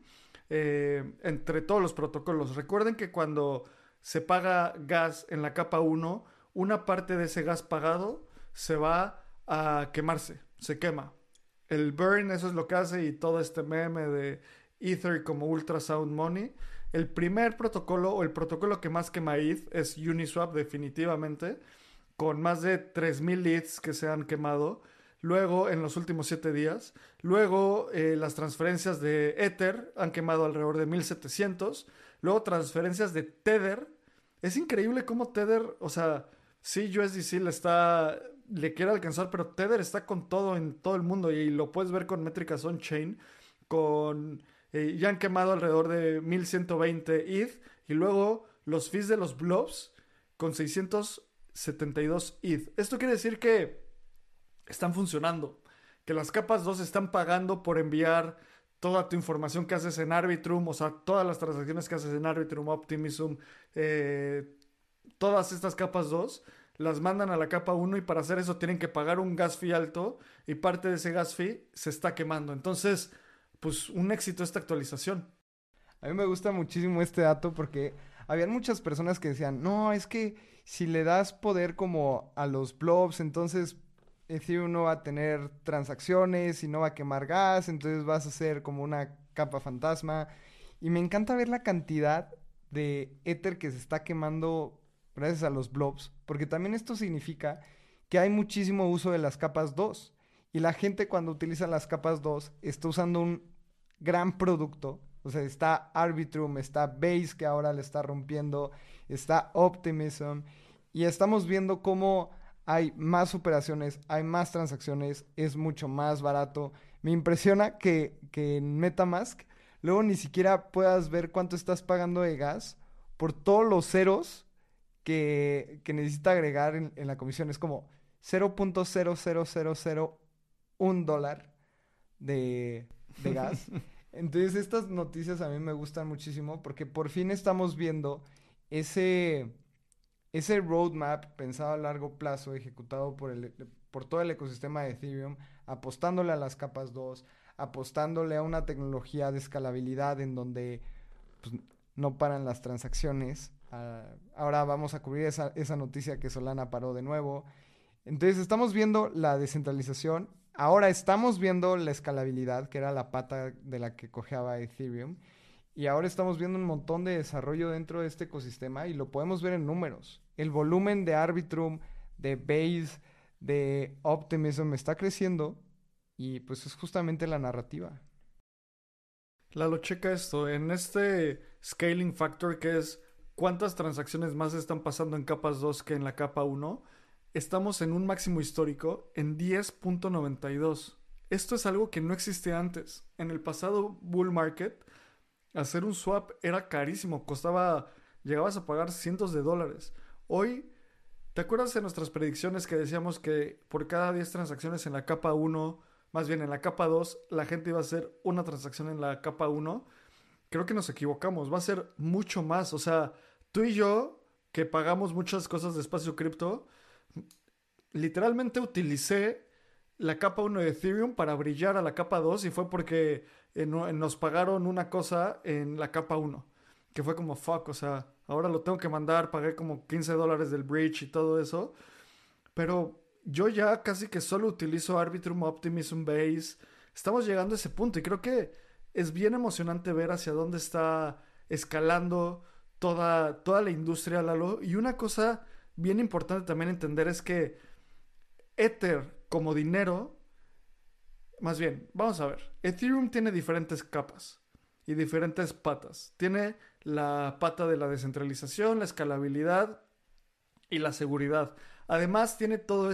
entre todos los protocolos. Recuerden que cuando se paga gas en la capa 1, una parte de ese gas pagado se va a quemarse, se quema. El burn, eso es lo que hace y todo este meme de Ether como ultrasound money. El primer protocolo o el protocolo que más quema ETH es Uniswap definitivamente, con más de 3000 ETHs que se han quemado. Luego, en los últimos 7 días. Luego, las transferencias de Ether han quemado alrededor de 1700. Luego, transferencias de Tether. Es increíble cómo Tether, o sea, sí, USDC le quiere alcanzar, pero Tether está con todo en todo el mundo y lo puedes ver con métricas on-chain, ya han quemado alrededor de 1120 ETH y luego los fees de los blobs con 672 ETH. Esto quiere decir que están funcionando, que las capas 2 están pagando por enviar toda tu información que haces en Arbitrum, o sea, todas las transacciones que haces en Arbitrum, Optimism, eh, todas estas capas 2 las mandan a la capa 1 y para hacer eso tienen que pagar un gas fee alto y parte de ese gas fee se está quemando. Entonces, pues un éxito esta actualización. A mí me gusta muchísimo este dato porque habían muchas personas que decían, no, es que si le das poder como a los blobs, entonces Ethereum no va a tener transacciones y no va a quemar gas, entonces vas a hacer como una capa fantasma. Y me encanta ver la cantidad de Ether que se está quemando gracias a los blobs, porque también esto significa que hay muchísimo uso de las capas 2. Y la gente cuando utiliza las capas 2 está usando un gran producto. O sea, está Arbitrum, está Base que ahora le está rompiendo, está Optimism. Y estamos viendo cómo hay más operaciones, hay más transacciones, es mucho más barato. Me impresiona que en MetaMask luego ni siquiera puedas ver cuánto estás pagando de gas por todos los ceros que necesita agregar en la comisión. Es como 0.00001 dólar de gas. Entonces estas noticias a mí me gustan muchísimo porque por fin estamos viendo ese, ese roadmap pensado a largo plazo, ejecutado por todo el ecosistema de Ethereum, apostándole a las capas 2, apostándole a una tecnología de escalabilidad en donde pues, no paran las transacciones. Ahora vamos a cubrir esa noticia que Solana paró de nuevo. Entonces estamos viendo la descentralización. Ahora estamos viendo la escalabilidad, que era la pata de la que cojeaba Ethereum. Y ahora estamos viendo un montón de desarrollo dentro de este ecosistema y lo podemos ver en números. El volumen de Arbitrum, de Base, de Optimism está creciendo y pues es justamente la narrativa. Lalo, checa esto. En este scaling factor que es cuántas transacciones más están pasando en capas 2 que en la capa 1, estamos en un máximo histórico en 10.92. Esto es algo que no existía antes. En el pasado bull market, hacer un swap era carísimo, llegabas a pagar cientos de dólares. Hoy ¿Te acuerdas de nuestras predicciones que decíamos que por cada 10 transacciones en la capa uno, más bien en la capa 2, la gente iba a hacer una transacción en la capa uno? Creo que nos equivocamos, va a ser mucho más. O sea, tú y yo, que pagamos muchas cosas de espacio cripto, literalmente utilicé la capa uno de Ethereum para brillar a la capa 2 y fue porque nos pagaron una cosa en la capa uno que fue como fuck, o sea, ahora lo tengo que mandar, pagué como $15 del bridge y todo eso, pero yo ya casi que solo utilizo Arbitrum, Optimism, Base. Estamos llegando a ese punto y creo que es bien emocionante ver hacia dónde está escalando toda la industria, Lalo. Y una cosa bien importante también entender es que Ether como dinero, más bien, vamos a ver, Ethereum tiene diferentes capas y diferentes patas. Tiene la pata de la descentralización, la escalabilidad y la seguridad. Además tiene todo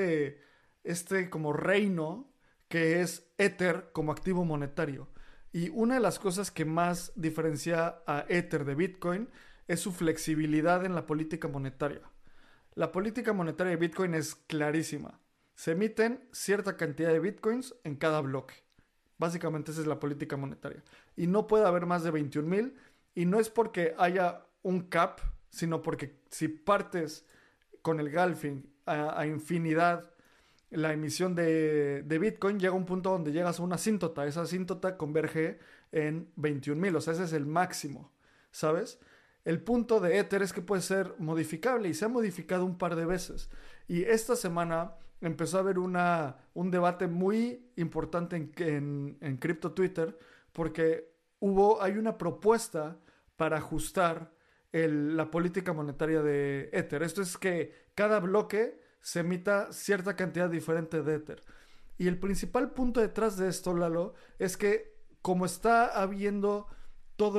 este como reino que es Ether como activo monetario. Y una de las cosas que más diferencia a Ether de Bitcoin es su flexibilidad en la política monetaria. La política monetaria de Bitcoin es clarísima. Se emiten cierta cantidad de Bitcoins en cada bloque. Básicamente esa es la política monetaria. Y no puede haber más de 21,000. Y no es porque haya un cap, sino porque si partes con el Galfing a infinidad la emisión de Bitcoin, llega a un punto donde llegas a una asíntota. Esa asíntota converge en 21,000. O sea, ese es el máximo, ¿sabes? El punto de Ether es que puede ser modificable y se ha modificado un par de veces. Y esta semana empezó a haber un debate muy importante en Crypto Twitter porque hay una propuesta para ajustar la política monetaria de Ether. Esto es que cada bloque se emita cierta cantidad diferente de Ether. Y el principal punto detrás de esto, Lalo, es que como está habiendo todo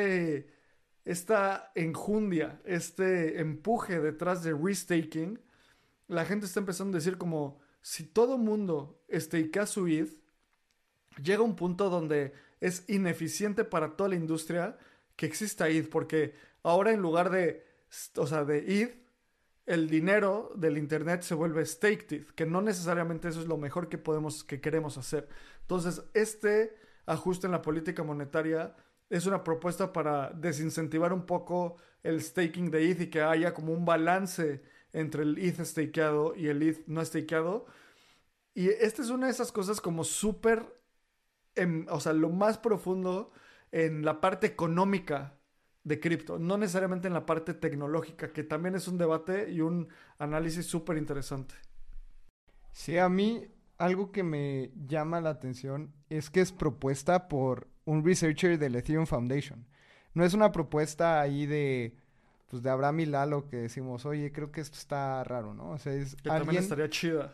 esta enjundia, este empuje detrás de restaking, la gente está empezando a decir como, si todo mundo stakea su ETH, llega un punto donde es ineficiente para toda la industria que exista ETH, porque ahora en lugar de ETH, el dinero del internet se vuelve staked ETH, que no necesariamente eso es lo mejor que queremos hacer. Entonces, este ajuste en la política monetaria es una propuesta para desincentivar un poco el staking de ETH y que haya como un balance entre el ETH stakeado y el ETH no stakeado. Y esta es una de esas cosas como súper, o sea, lo más profundo en la parte económica de cripto, no necesariamente en la parte tecnológica, que también es un debate y un análisis súper interesante. Sí, a mí algo que me llama la atención es que es propuesta por un researcher del Ethereum Foundation. No es una propuesta ahí pues de Abraham y Lalo que decimos, oye, creo que esto está raro, ¿no? O sea, es Que también alguien... estaría chida.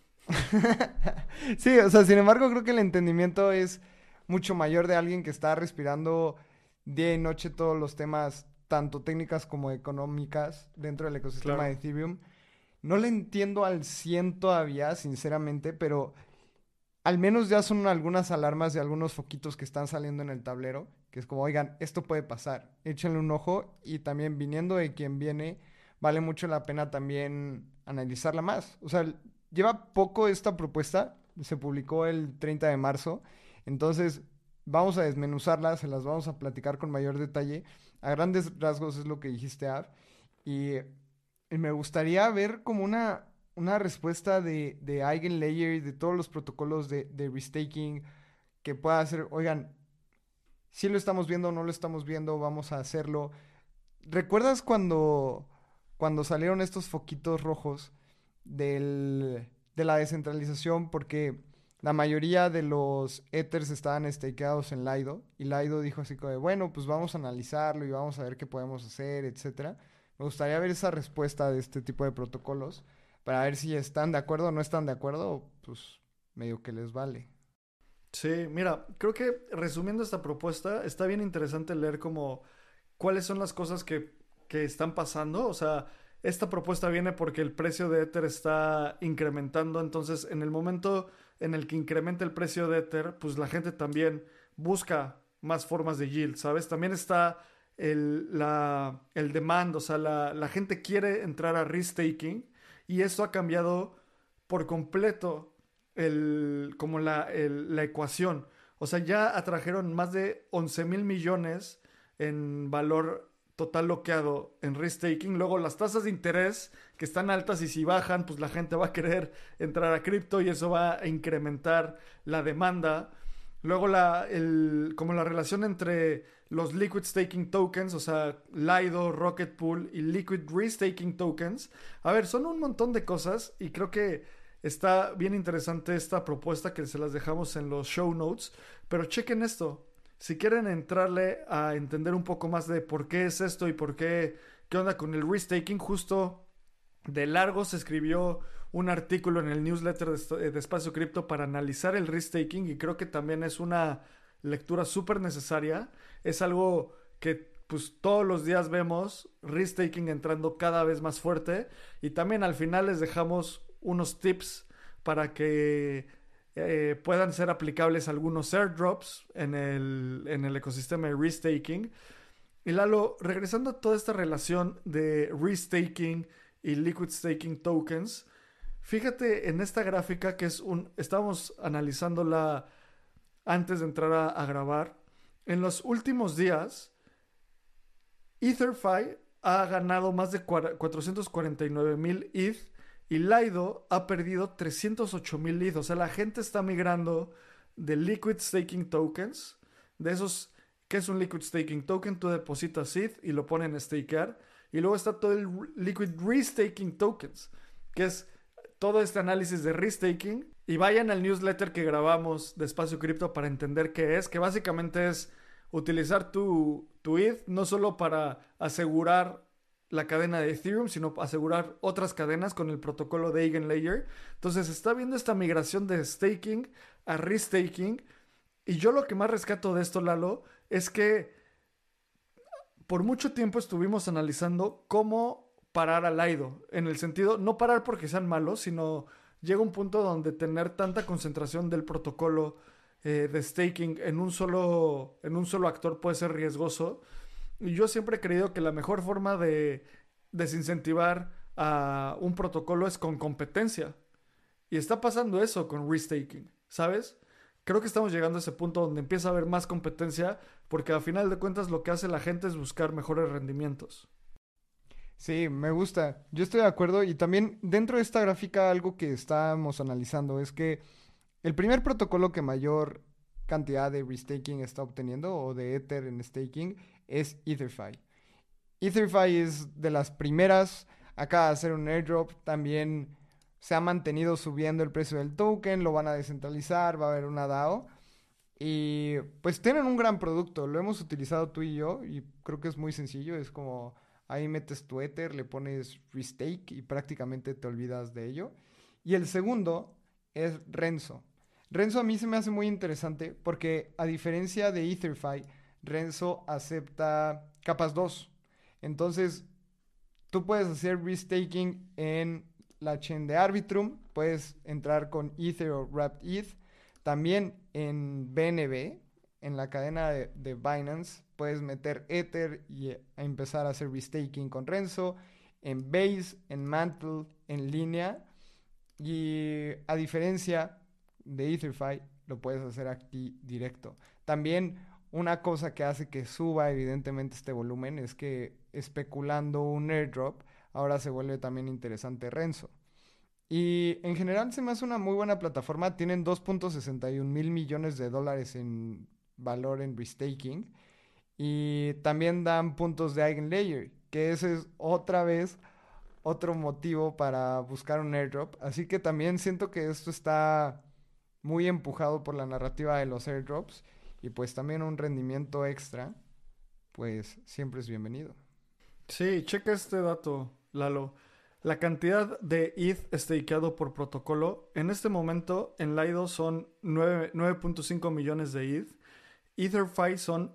Sí, o sea, sin embargo, creo que el entendimiento es mucho mayor de alguien que está respirando día y noche todos los temas, tanto técnicas como económicas, dentro del ecosistema de Claro. Ethereum. No le entiendo al 100 todavía, sinceramente, pero al menos ya son algunas alarmas de algunos foquitos que están saliendo en el tablero, que es como, oigan, esto puede pasar, échenle un ojo y también viniendo de quien viene, vale mucho la pena también analizarla más. O sea, lleva poco esta propuesta, se publicó el 30 de marzo, entonces vamos a desmenuzarla, se las vamos a platicar con mayor detalle. A grandes rasgos es lo que dijiste, Av, y, y me gustaría ver como una respuesta de Eigenlayer, de todos los protocolos de restaking que pueda hacer, oigan, si lo estamos viendo o no lo estamos viendo, vamos a hacerlo. ¿Recuerdas cuando salieron estos foquitos rojos de la descentralización? Porque la mayoría de los Ethers estaban stakeados en Lido y Lido dijo así como de, bueno, pues vamos a analizarlo y vamos a ver qué podemos hacer, etcétera. Me gustaría ver esa respuesta de este tipo de protocolos para ver si están de acuerdo o no están de acuerdo, o pues medio que les vale. Sí, mira, creo que resumiendo esta propuesta, está bien interesante leer como cuáles son las cosas que están pasando. O sea, esta propuesta viene porque el precio de Ether está incrementando. Entonces, en el momento en el que incrementa el precio de Ether, pues la gente también busca más formas de yield, ¿sabes? También está el demand, o sea, la gente quiere entrar a risk-taking y eso ha cambiado por completo como la ecuación. O sea, ya atrajeron más de 11,000 millones en valor total bloqueado en risk-taking. Luego las tasas de interés que están altas y si bajan, pues la gente va a querer entrar a cripto y eso va a incrementar la demanda. Luego como la relación entre los liquid staking tokens, o sea, Lido, Rocket Pool y liquid restaking tokens. A ver, son un montón de cosas y creo que está bien interesante esta propuesta que se las dejamos en los show notes. Pero chequen esto. Si quieren entrarle a entender un poco más de por qué es esto y qué onda con el restaking, justo de largo se escribió un artículo en el newsletter de Espacio Cripto para analizar el risk-taking y creo que también es una lectura súper necesaria. Es algo que pues todos los días vemos risk-taking entrando cada vez más fuerte y también al final les dejamos unos tips para que puedan ser aplicables algunos airdrops en el ecosistema de risk-taking. Y Lalo, regresando a toda esta relación de risk-taking y liquid staking tokens, fíjate en esta gráfica que estábamos analizándola antes de entrar a grabar. En los últimos días, EtherFi ha ganado más de 449,000 ETH y Lido ha perdido 308,000 ETH. O sea, la gente está migrando de liquid staking tokens, de esos. ¿Qué es un liquid staking token? Tú depositas ETH y lo ponen a stakear. Y luego está todo el liquid restaking tokens, que es todo este análisis de restaking. Y vayan al newsletter que grabamos de Espacio Cripto para entender qué es, que básicamente es utilizar tu ETH no solo para asegurar la cadena de Ethereum, sino asegurar otras cadenas con el protocolo de Eigenlayer. Entonces está viendo esta migración de staking a restaking. Y yo lo que más rescato de esto, Lalo, es que por mucho tiempo estuvimos analizando cómo parar a Lido. En el sentido, no parar porque sean malos, sino llega un punto donde tener tanta concentración del protocolo de staking en un solo actor puede ser riesgoso. Y yo siempre he creído que la mejor forma de desincentivar a un protocolo es con competencia. Y está pasando eso con restaking, ¿sabes? Creo que estamos llegando a ese punto donde empieza a haber más competencia porque a final de cuentas lo que hace la gente es buscar mejores rendimientos. Sí, me gusta. Yo estoy de acuerdo y también dentro de esta gráfica algo que estamos analizando es que el primer protocolo que mayor cantidad de restaking está obteniendo o de Ether en staking es EtherFi. EtherFi es de las primeras, acaba de hacer un airdrop, también se ha mantenido subiendo el precio del token, lo van a descentralizar, va a haber una DAO. Y pues tienen un gran producto, lo hemos utilizado tú y yo y creo que es muy sencillo, es como ahí metes tu Ether, le pones restake y prácticamente te olvidas de ello. Y el segundo es Renzo. Renzo a mí se me hace muy interesante porque a diferencia de EtherFi, Renzo acepta capas 2. Entonces tú puedes hacer restaking en la chain de Arbitrum, puedes entrar con Ether o Wrapped ETH. También en BNB, en la cadena de Binance, puedes meter Ether y empezar a hacer restaking con Renzo. En Base, en Mantle, en línea. Y a diferencia de EtherFi, lo puedes hacer aquí directo. También una cosa que hace que suba evidentemente este volumen es que especulando un airdrop, ahora se vuelve también interesante Renzo. Y en general se me hace una muy buena plataforma. Tienen 2.61 mil millones de dólares en valor en restaking. Y también dan puntos de Eigenlayer, que ese es otra vez otro motivo para buscar un airdrop. Así que también siento que esto está muy empujado por la narrativa de los airdrops. Y pues también un rendimiento extra, pues siempre es bienvenido. Sí, checa este dato, Lalo. La cantidad de ETH stakeado por protocolo en este momento en Lido son 9.5 millones de ETH. EtherFi son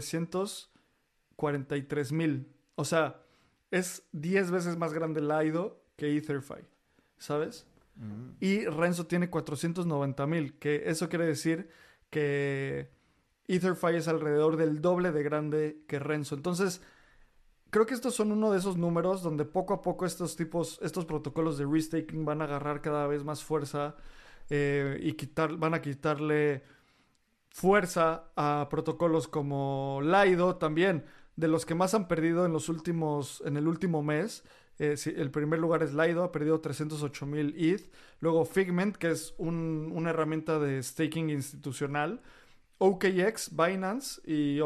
943,000. O sea, es 10 veces más grande Lido que EtherFi, ¿sabes? Y Renzo tiene 490,000, que eso quiere decir que EtherFi es alrededor del doble de grande que Renzo. Entonces, creo que estos son uno de esos números donde poco a poco estos protocolos de restaking van a agarrar cada vez más fuerza y van a quitarle fuerza a protocolos como Lido también, de los que más han perdido en el último mes. Sí, el primer lugar es Lido, ha perdido 308,000 ETH. Luego Figment, que es una herramienta de staking institucional. OKX, Binance y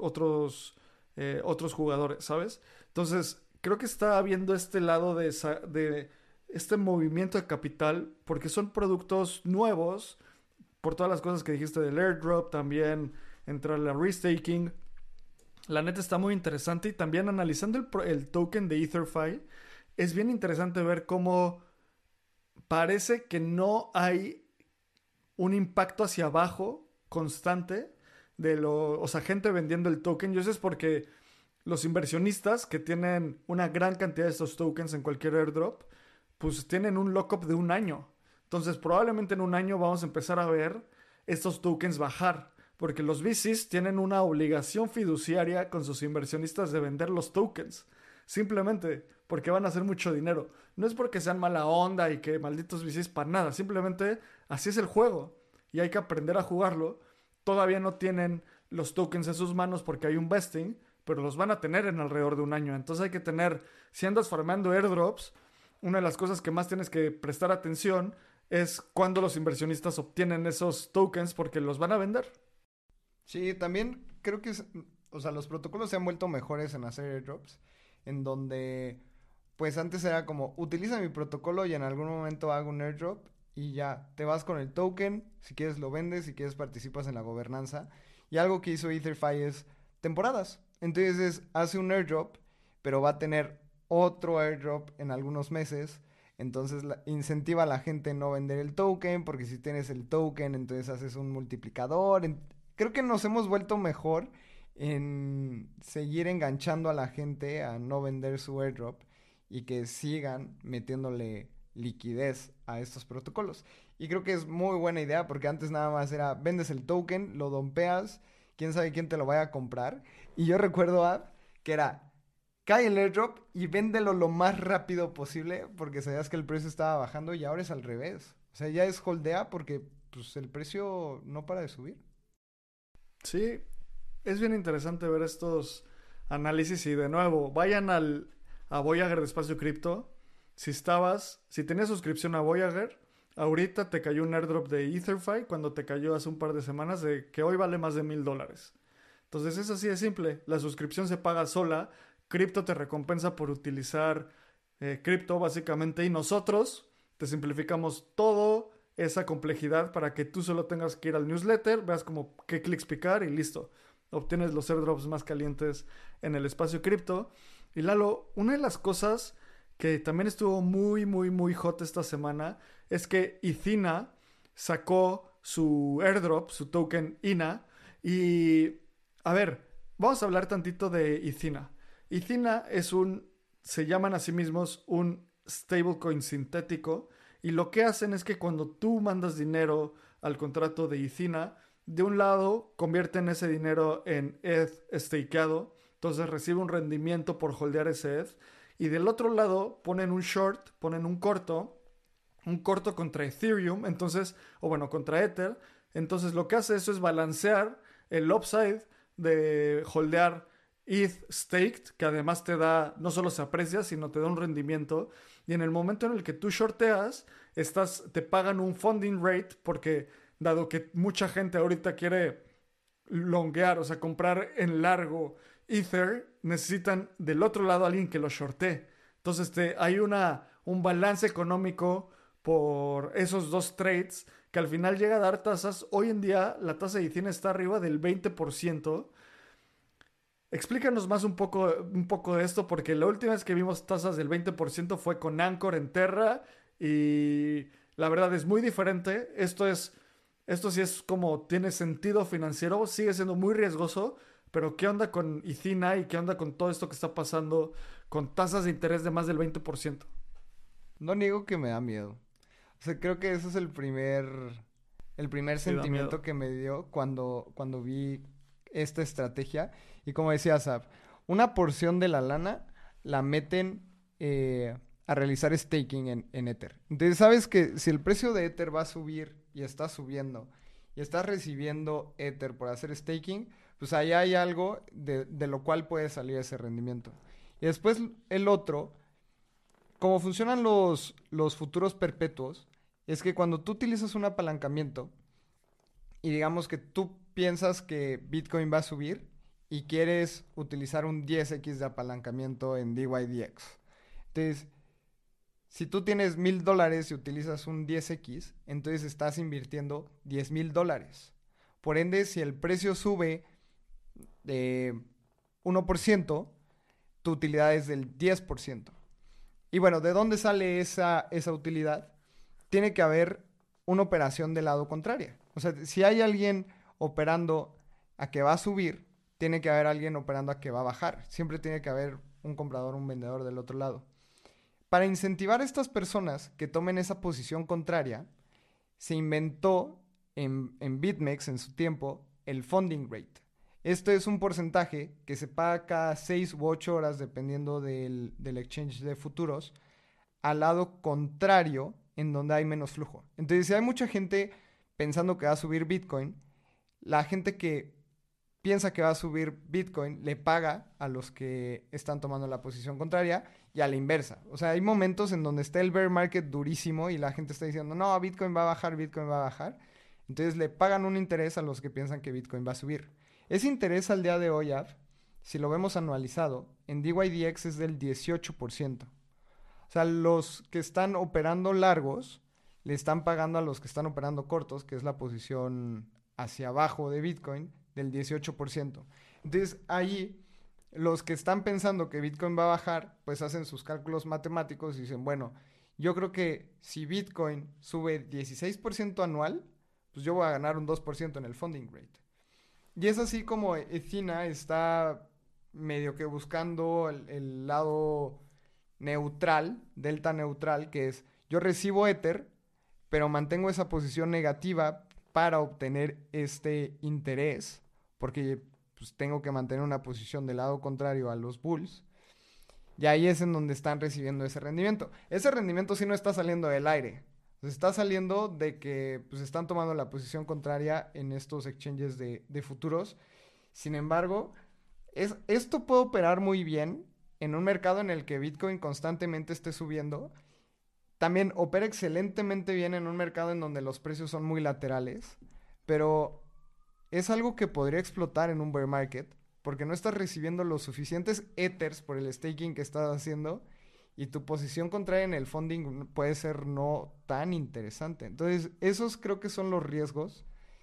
otros jugadores, ¿sabes? Entonces, creo que está habiendo este lado de este movimiento de capital, porque son productos nuevos, por todas las cosas que dijiste del airdrop, también entrar a restaking. La neta está muy interesante y también analizando el token de EtherFi, es bien interesante ver cómo parece que no hay un impacto hacia abajo constante o sea, gente vendiendo el token. Y eso es porque los inversionistas que tienen una gran cantidad de estos tokens en cualquier airdrop, pues tienen un lockup de un año. Entonces, probablemente en un año vamos a empezar a ver estos tokens bajar, porque los VCs tienen una obligación fiduciaria con sus inversionistas de vender los tokens. Simplemente porque van a hacer mucho dinero. No es porque sean mala onda y que malditos VCs para nada. Simplemente así es el juego y hay que aprender a jugarlo. Todavía no tienen los tokens en sus manos porque hay un vesting, pero los van a tener en alrededor de un año. Entonces hay que tener, si andas farmando airdrops, una de las cosas que más tienes que prestar atención es cuando los inversionistas obtienen esos tokens porque los van a vender. Sí, también creo que o sea, los protocolos se han vuelto mejores en hacer airdrops, en donde, pues antes era como, utiliza mi protocolo y en algún momento hago un airdrop y ya, te vas con el token, si quieres lo vendes, si quieres participas en la gobernanza. Y algo que hizo EtherFi es temporadas. Entonces hace un airdrop, pero va a tener otro airdrop en algunos meses. Entonces incentiva a la gente a no vender el token, porque si tienes el token, entonces haces un multiplicador. Creo que nos hemos vuelto mejor en seguir enganchando a la gente a no vender su airdrop y que sigan metiéndole liquidez a estos protocolos. Y creo que es muy buena idea porque antes nada más era vendes el token, lo dompeas, quién sabe quién te lo vaya a comprar. Y yo recuerdo que era cae el airdrop y véndelo lo más rápido posible porque sabías que el precio estaba bajando y ahora es al revés. O sea, ya es holdea porque pues, el precio no para de subir. Sí, es bien interesante ver estos análisis y de nuevo, vayan a Voyager de Espacio Cripto. Si tenías suscripción a Voyager, ahorita te cayó un airdrop de EtherFi cuando te cayó hace un par de semanas de que hoy vale más de $1,000. Entonces es así de simple, la suscripción se paga sola, cripto te recompensa por utilizar cripto básicamente y nosotros te simplificamos todo esa complejidad para que tú solo tengas que ir al newsletter, veas como qué clics picar y listo. Obtienes los airdrops más calientes en el espacio cripto. Y Lalo, una de las cosas que también estuvo muy, muy, muy hot esta semana es que Ethina sacó su airdrop, su token INA. Y, a ver, vamos a hablar tantito de Ethina. Ethina se llaman a sí mismos un stablecoin sintético. Y lo que hacen es que cuando tú mandas dinero al contrato de Ethina, de un lado convierten ese dinero en ETH stakeado, entonces recibe un rendimiento por holdear ese ETH. Y del otro lado ponen un short, ponen un corto contra Ethereum, entonces, o bueno, contra Ether. Entonces lo que hace eso es balancear el upside de holdear ETH staked, que además te da, no solo se aprecia, sino te da un rendimiento. Y en el momento en el que tú shorteas, te pagan un funding rate, porque dado que mucha gente ahorita quiere longuear, o sea, comprar en largo Ether, necesitan del otro lado a alguien que lo shortee. Entonces hay un balance económico por esos dos trades que al final llega a dar tasas. Hoy en día la tasa de Ethina está arriba del 20%. Explícanos más un poco de esto, porque la última vez que vimos tasas del 20% fue con Anchor en Terra y la verdad es muy diferente. Esto sí es como tiene sentido financiero, sigue siendo muy riesgoso, pero ¿qué onda con Ethina y qué onda con todo esto que está pasando con tasas de interés de más del 20%? No niego que me da miedo. O sea, creo que ese es el primer el primer Sí, da sentimiento miedo. que me dio cuando vi esta estrategia. Y como decía Zap, una porción de la lana la meten a realizar staking en Ether. Entonces, sabes que si el precio de Ether va a subir y está subiendo y estás recibiendo Ether por hacer staking, pues ahí hay algo de lo cual puede salir ese rendimiento. Y después el otro, como funcionan los futuros perpetuos, es que cuando tú utilizas un apalancamiento y digamos que tú piensas que Bitcoin va a subir y quieres utilizar un 10x de apalancamiento en DYDX. Entonces, si tú tienes $1,000 y utilizas un 10x, entonces estás invirtiendo $10,000. Por ende, si el precio sube de 1%, tu utilidad es del 10%. Y bueno, ¿de dónde sale esa utilidad? Tiene que haber una operación del lado contraria. O sea, si hay alguien operando a que va a subir, tiene que haber alguien operando a que va a bajar. Siempre tiene que haber un comprador, un vendedor del otro lado. Para incentivar a estas personas que tomen esa posición contraria, se inventó en BitMEX en su tiempo el funding rate. Esto es un porcentaje que se paga cada 6 u 8 horas dependiendo del exchange de futuros al lado contrario en donde hay menos flujo. Entonces, si hay mucha gente pensando que va a subir Bitcoin, la gente que piensa que va a subir Bitcoin le paga a los que están tomando la posición contraria y a la inversa. O sea, hay momentos en donde está el bear market durísimo y la gente está diciendo, no, Bitcoin va a bajar, Bitcoin va a bajar. Entonces le pagan un interés a los que piensan que Bitcoin va a subir. Ese interés al día de hoy, si lo vemos anualizado, en DYDX es del 18%. O sea, los que están operando largos le están pagando a los que están operando cortos, que es la posición hacia abajo de Bitcoin, del 18%. Entonces, ahí los que están pensando que Bitcoin va a bajar, pues hacen sus cálculos matemáticos y dicen, bueno, yo creo que si Bitcoin sube 16% anual, pues yo voy a ganar un 2% en el funding rate. Y es así como Ethina está medio que buscando el lado neutral, delta neutral, que es yo recibo Ether, pero mantengo esa posición negativa para obtener este interés, porque pues, tengo que mantener una posición del lado contrario a los bulls. Y ahí es en donde están recibiendo ese rendimiento. Ese rendimiento sí no está saliendo del aire. Pues está saliendo de que pues, están tomando la posición contraria en estos exchanges de futuros. Sin embargo, esto puede operar muy bien en un mercado en el que Bitcoin constantemente esté subiendo. También opera excelentemente bien en un mercado en donde los precios son muy laterales. Pero es algo que podría explotar en un bear market porque no estás recibiendo los suficientes ethers por el staking que estás haciendo y tu posición contraria en el funding puede ser no tan interesante. Entonces, esos creo que son los riesgos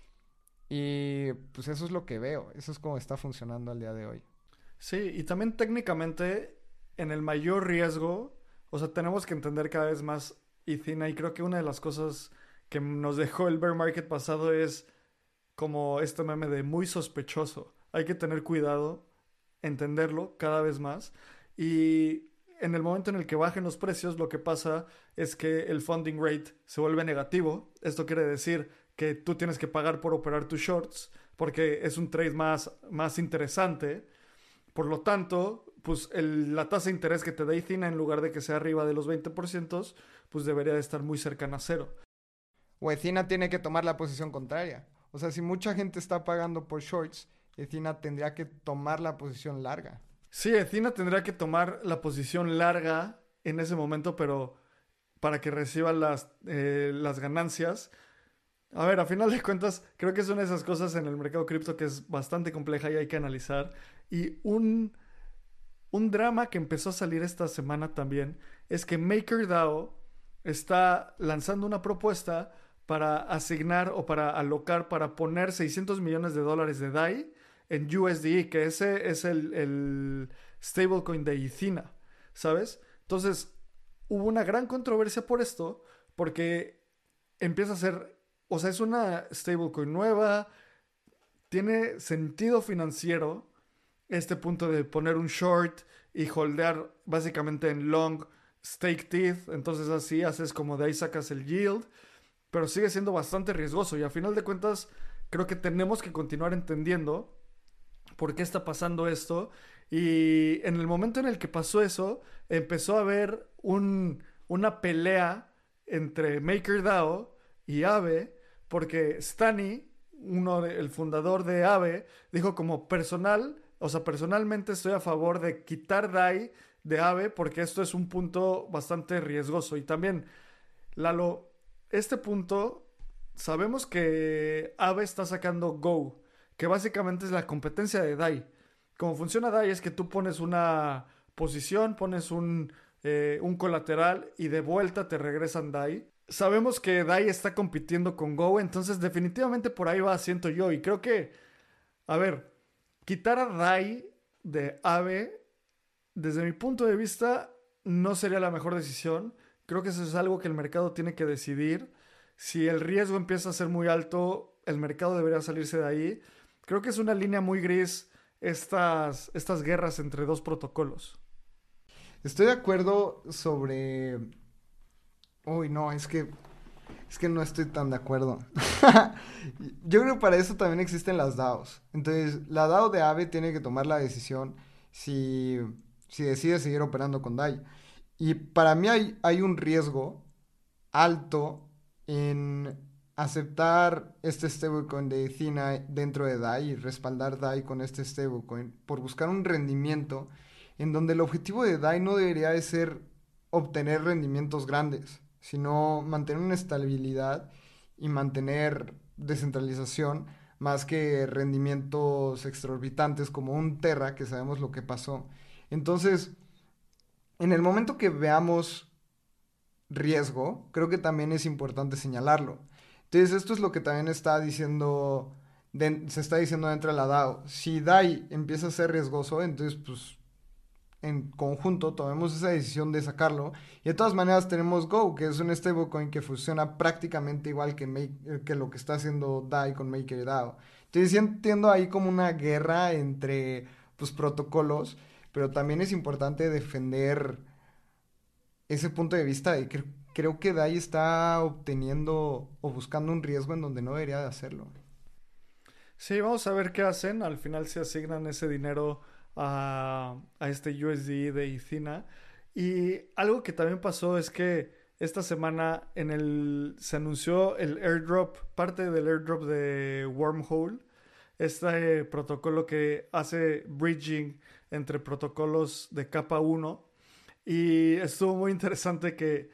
y pues eso es lo que veo. Eso es como está funcionando al día de hoy. Sí, y también técnicamente en el mayor riesgo, o sea, tenemos que entender cada vez más Ethina y creo que una de las cosas que nos dejó el bear market pasado es como este meme de muy sospechoso. Hay que tener cuidado, entenderlo cada vez más y en el momento en el que bajen los precios, lo que pasa es que el funding rate se vuelve negativo. Esto quiere decir que tú tienes que pagar por operar tus shorts porque es un trade más interesante. Por lo tanto, pues la tasa de interés que te da Ethina en lugar de que sea arriba de los 20%, pues debería de estar muy cercana a cero. O Ethina tiene que tomar la posición contraria. O sea, si mucha gente está pagando por shorts, Ethina tendría que tomar la posición larga. Sí, Ethina tendría que tomar la posición larga en ese momento, pero para que reciba las ganancias. A ver, a final de cuentas, creo que es una de esas cosas en el mercado cripto que es bastante compleja y hay que analizar. Y un drama que empezó a salir esta semana también es que MakerDAO está lanzando una propuesta para asignar o para alocar, para poner $600 millones de DAI en USDE, que ese es el stablecoin de Ethina, ¿sabes? Entonces, hubo una gran controversia por esto, porque empieza a ser, o sea, es una stablecoin nueva, tiene sentido financiero este punto de poner un short y holdear básicamente en long stake teeth, entonces así haces como de ahí sacas el yield, pero sigue siendo bastante riesgoso y a final de cuentas creo que tenemos que continuar entendiendo por qué está pasando esto y en el momento en el que pasó eso empezó a haber una pelea entre MakerDAO y Aave porque Stani, el fundador de Aave, dijo como personal, o sea, personalmente estoy a favor de quitar DAI de Aave porque esto es un punto bastante riesgoso y también Lalo, este punto, sabemos que Aave está sacando Go, que básicamente es la competencia de DAI. Como funciona DAI es que tú pones una posición, pones un colateral y de vuelta te regresan DAI. Sabemos que DAI está compitiendo con Go, entonces definitivamente por ahí va, siento yo. Y creo que, a ver, quitar a DAI de Aave, desde mi punto de vista, no sería la mejor decisión. Creo que eso es algo que el mercado tiene que decidir. Si el riesgo empieza a ser muy alto, el mercado debería salirse de ahí. Creo que es una línea muy gris estas guerras entre dos protocolos. Estoy de acuerdo sobre... Uy, no, es que no estoy tan de acuerdo. Yo creo que para eso también existen las DAOs. Entonces, la DAO de Aave tiene que tomar la decisión si, si decide seguir operando con DAI. Y para mí hay un riesgo alto en aceptar este stablecoin de Ethina dentro de DAI y respaldar DAI con este stablecoin por buscar un rendimiento en donde el objetivo de DAI no debería de ser obtener rendimientos grandes, sino mantener una estabilidad y mantener descentralización más que rendimientos exorbitantes como un Terra, que sabemos lo que pasó. Entonces, en el momento que veamos riesgo, creo que también es importante señalarlo. Entonces, esto es lo que también se está diciendo dentro de la DAO. Si DAI empieza a ser riesgoso, entonces, pues, en conjunto tomemos esa decisión de sacarlo. Y de todas maneras tenemos Go, que es un stablecoin que funciona prácticamente igual que lo que está haciendo DAI con MakerDAO. Entonces, sí entiendo ahí como una guerra entre, pues, protocolos, pero también es importante defender ese punto de vista de que creo que DAI está obteniendo o buscando un riesgo en donde no debería de hacerlo. Sí, vamos a ver qué hacen. Al final se asignan ese dinero a este USD de Ethina. Y algo que también pasó es que esta semana se anunció el airdrop, parte del airdrop de Wormhole, este protocolo que hace bridging entre protocolos de capa uno. Y estuvo muy interesante que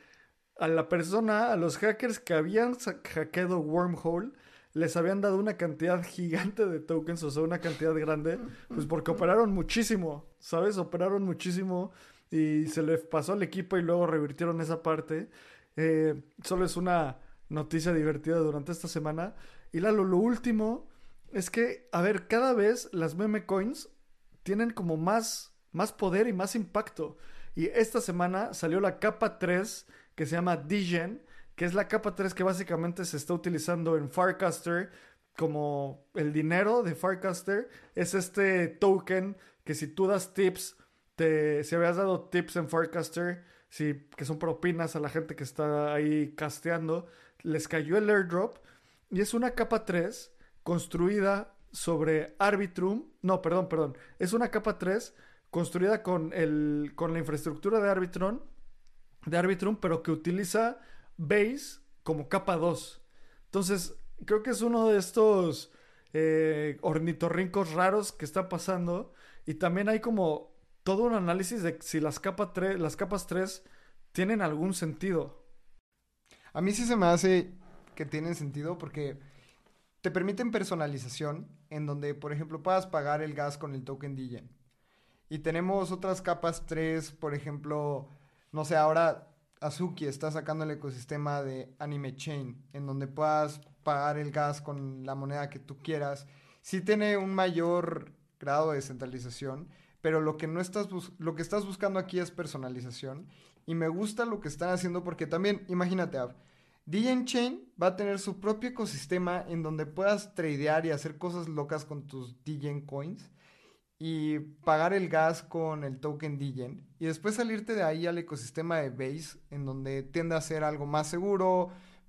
a los hackers que habían hackeado Wormhole, les habían dado una cantidad gigante de tokens, o sea, una cantidad grande, pues porque operaron muchísimo, ¿sabes? Operaron muchísimo y se les pasó al equipo y luego revirtieron esa parte. Solo es una noticia divertida durante esta semana. Y lo último es que, a ver, cada vez las meme coins tienen como más poder y más impacto. Y esta semana salió la capa 3 que se llama Degen, que es la capa 3 que básicamente se está utilizando en Farcaster como el dinero de Farcaster. Es este token que si tú das tips, si habías dado tips en Farcaster, que son propinas a la gente que está ahí casteando, les cayó el airdrop. Y es una capa 3 construida sobre Arbitrum. No, perdón. Es una capa 3 construida con la infraestructura de Arbitrum, pero que utiliza Base como capa 2. Entonces, creo que es uno de estos ornitorrincos raros que está pasando. Y también hay como todo un análisis de si las capas 3 tienen algún sentido. A mí sí se me hace que tienen sentido porque te permiten personalización en donde, por ejemplo, puedas pagar el gas con el token Degen. Y tenemos otras capas 3, por ejemplo, no sé, ahora Azuki está sacando el ecosistema de Anime Chain, en donde puedas pagar el gas con la moneda que tú quieras. Sí tiene un mayor grado de descentralización, pero lo que estás buscando aquí es personalización. Y me gusta lo que están haciendo porque también, imagínate, DN Chain va a tener su propio ecosistema en donde puedas tradear y hacer cosas locas con tus DN Coins y pagar el gas con el token Degen y después salirte de ahí al ecosistema de Base en donde tiende a ser algo más seguro,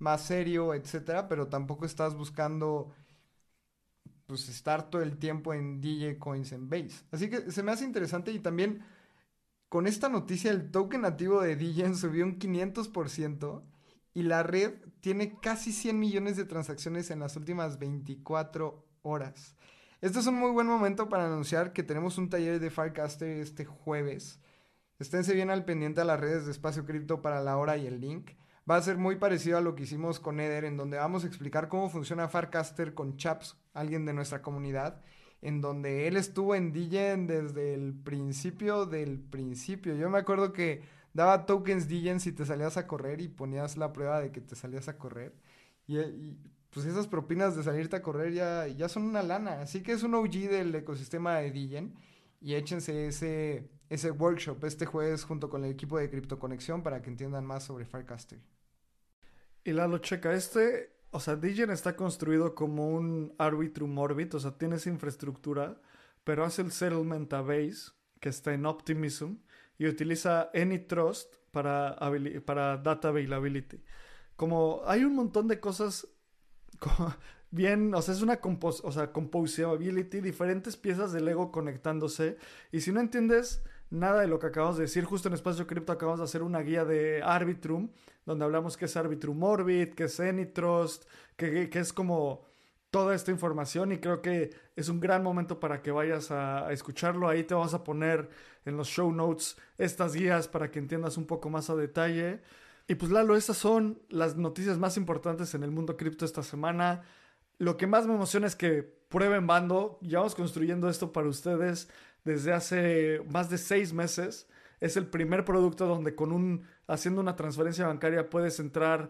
más serio, etcétera, pero tampoco estás buscando pues estar todo el tiempo en DJ Coins en Base. Así que se me hace interesante y también con esta noticia el token nativo de DJen subió un 500% y la red tiene casi 100 millones de transacciones en las últimas 24 horas. Este es un muy buen momento para anunciar que tenemos un taller de Firecaster este jueves. Esténse bien al pendiente a las redes de Espacio Cripto para la hora y el link. Va a ser muy parecido a lo que hicimos con Eder, en donde vamos a explicar cómo funciona Firecaster con Chaps, alguien de nuestra comunidad, en donde él estuvo en DJen desde el principio del principio. Yo me acuerdo que daba tokens DJen si te salías a correr y ponías la prueba de que te salías a correr. Y pues esas propinas de salirte a correr ya son una lana. Así que es un OG del ecosistema de DJen. Y échense ese workshop este jueves junto con el equipo de Cripto Conexión para que entiendan más sobre Firecaster. Y Lalo, checa, o sea, DJen está construido como un Arbitrum Orbit, o sea, tiene esa infraestructura, pero hace el settlement a Base, que está en Optimism, y utiliza AnyTrust para data availability. Como hay un montón de cosas bien, o sea, es una composability, diferentes piezas del Lego conectándose, y si no entiendes nada de lo que acabamos de decir, justo en Espacio Cripto acabamos de hacer una guía de Arbitrum, donde hablamos qué es Arbitrum Orbit, qué es AnyTrust, que es como toda esta información, y creo que es un gran momento para que vayas a escucharlo. Ahí te vamos a poner en los show notes estas guías para que entiendas un poco más a detalle. Y pues Lalo, esas son las noticias más importantes en el mundo cripto esta semana. Lo que más me emociona es que prueben Bando. Llevamos construyendo esto para ustedes desde hace más de 6 meses. Es el primer producto donde haciendo una transferencia bancaria puedes entrar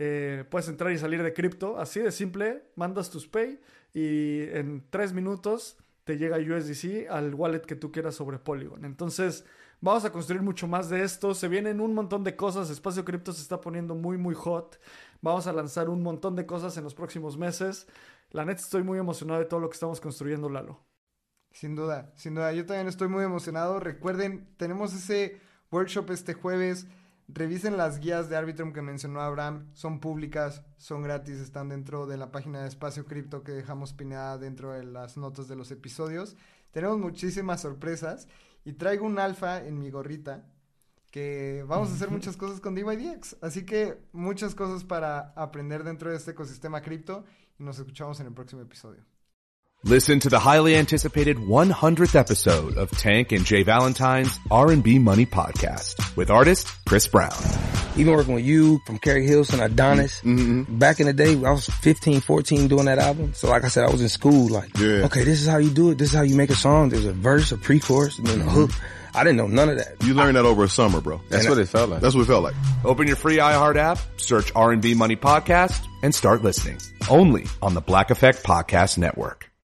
y salir de cripto. Así de simple, mandas tus pay y en 3 minutos te llega USDC al wallet que tú quieras sobre Polygon. Entonces vamos a construir mucho más de esto. Se vienen un montón de cosas. Espacio Cripto se está poniendo muy muy hot. Vamos a lanzar un montón de cosas en los próximos meses. La neta estoy muy emocionado de todo lo que estamos construyendo, Lalo. Sin duda. Yo también estoy muy emocionado. Recuerden, tenemos ese workshop este jueves. Revisen las guías de Arbitrum que mencionó Abraham. Son públicas, son gratis, están dentro de la página de Espacio Cripto que dejamos pineada dentro de las notas de los episodios. Tenemos muchísimas sorpresas y traigo un alfa en mi gorrita que vamos a hacer muchas cosas con DYDX. Así que muchas cosas para aprender dentro de este ecosistema cripto y nos escuchamos en el próximo episodio. Listen to the highly anticipated 100th episode of Tank and Jay Valentine's R&B Money Podcast with artist Chris Brown. Even working with you, from Carrie Hilson, Adonis, back in the day, I was 15, 14 doing that album. So like I said, I was in school okay, this is how you do it. This is how you make a song. There's a verse, a pre-chorus, and then a hook. I didn't know none of that. You learned that over a summer, bro. That's what it felt like. That's what it felt like. Open your free iHeart app, search R&B Money Podcast, and start listening. Only on the Black Effect Podcast Network.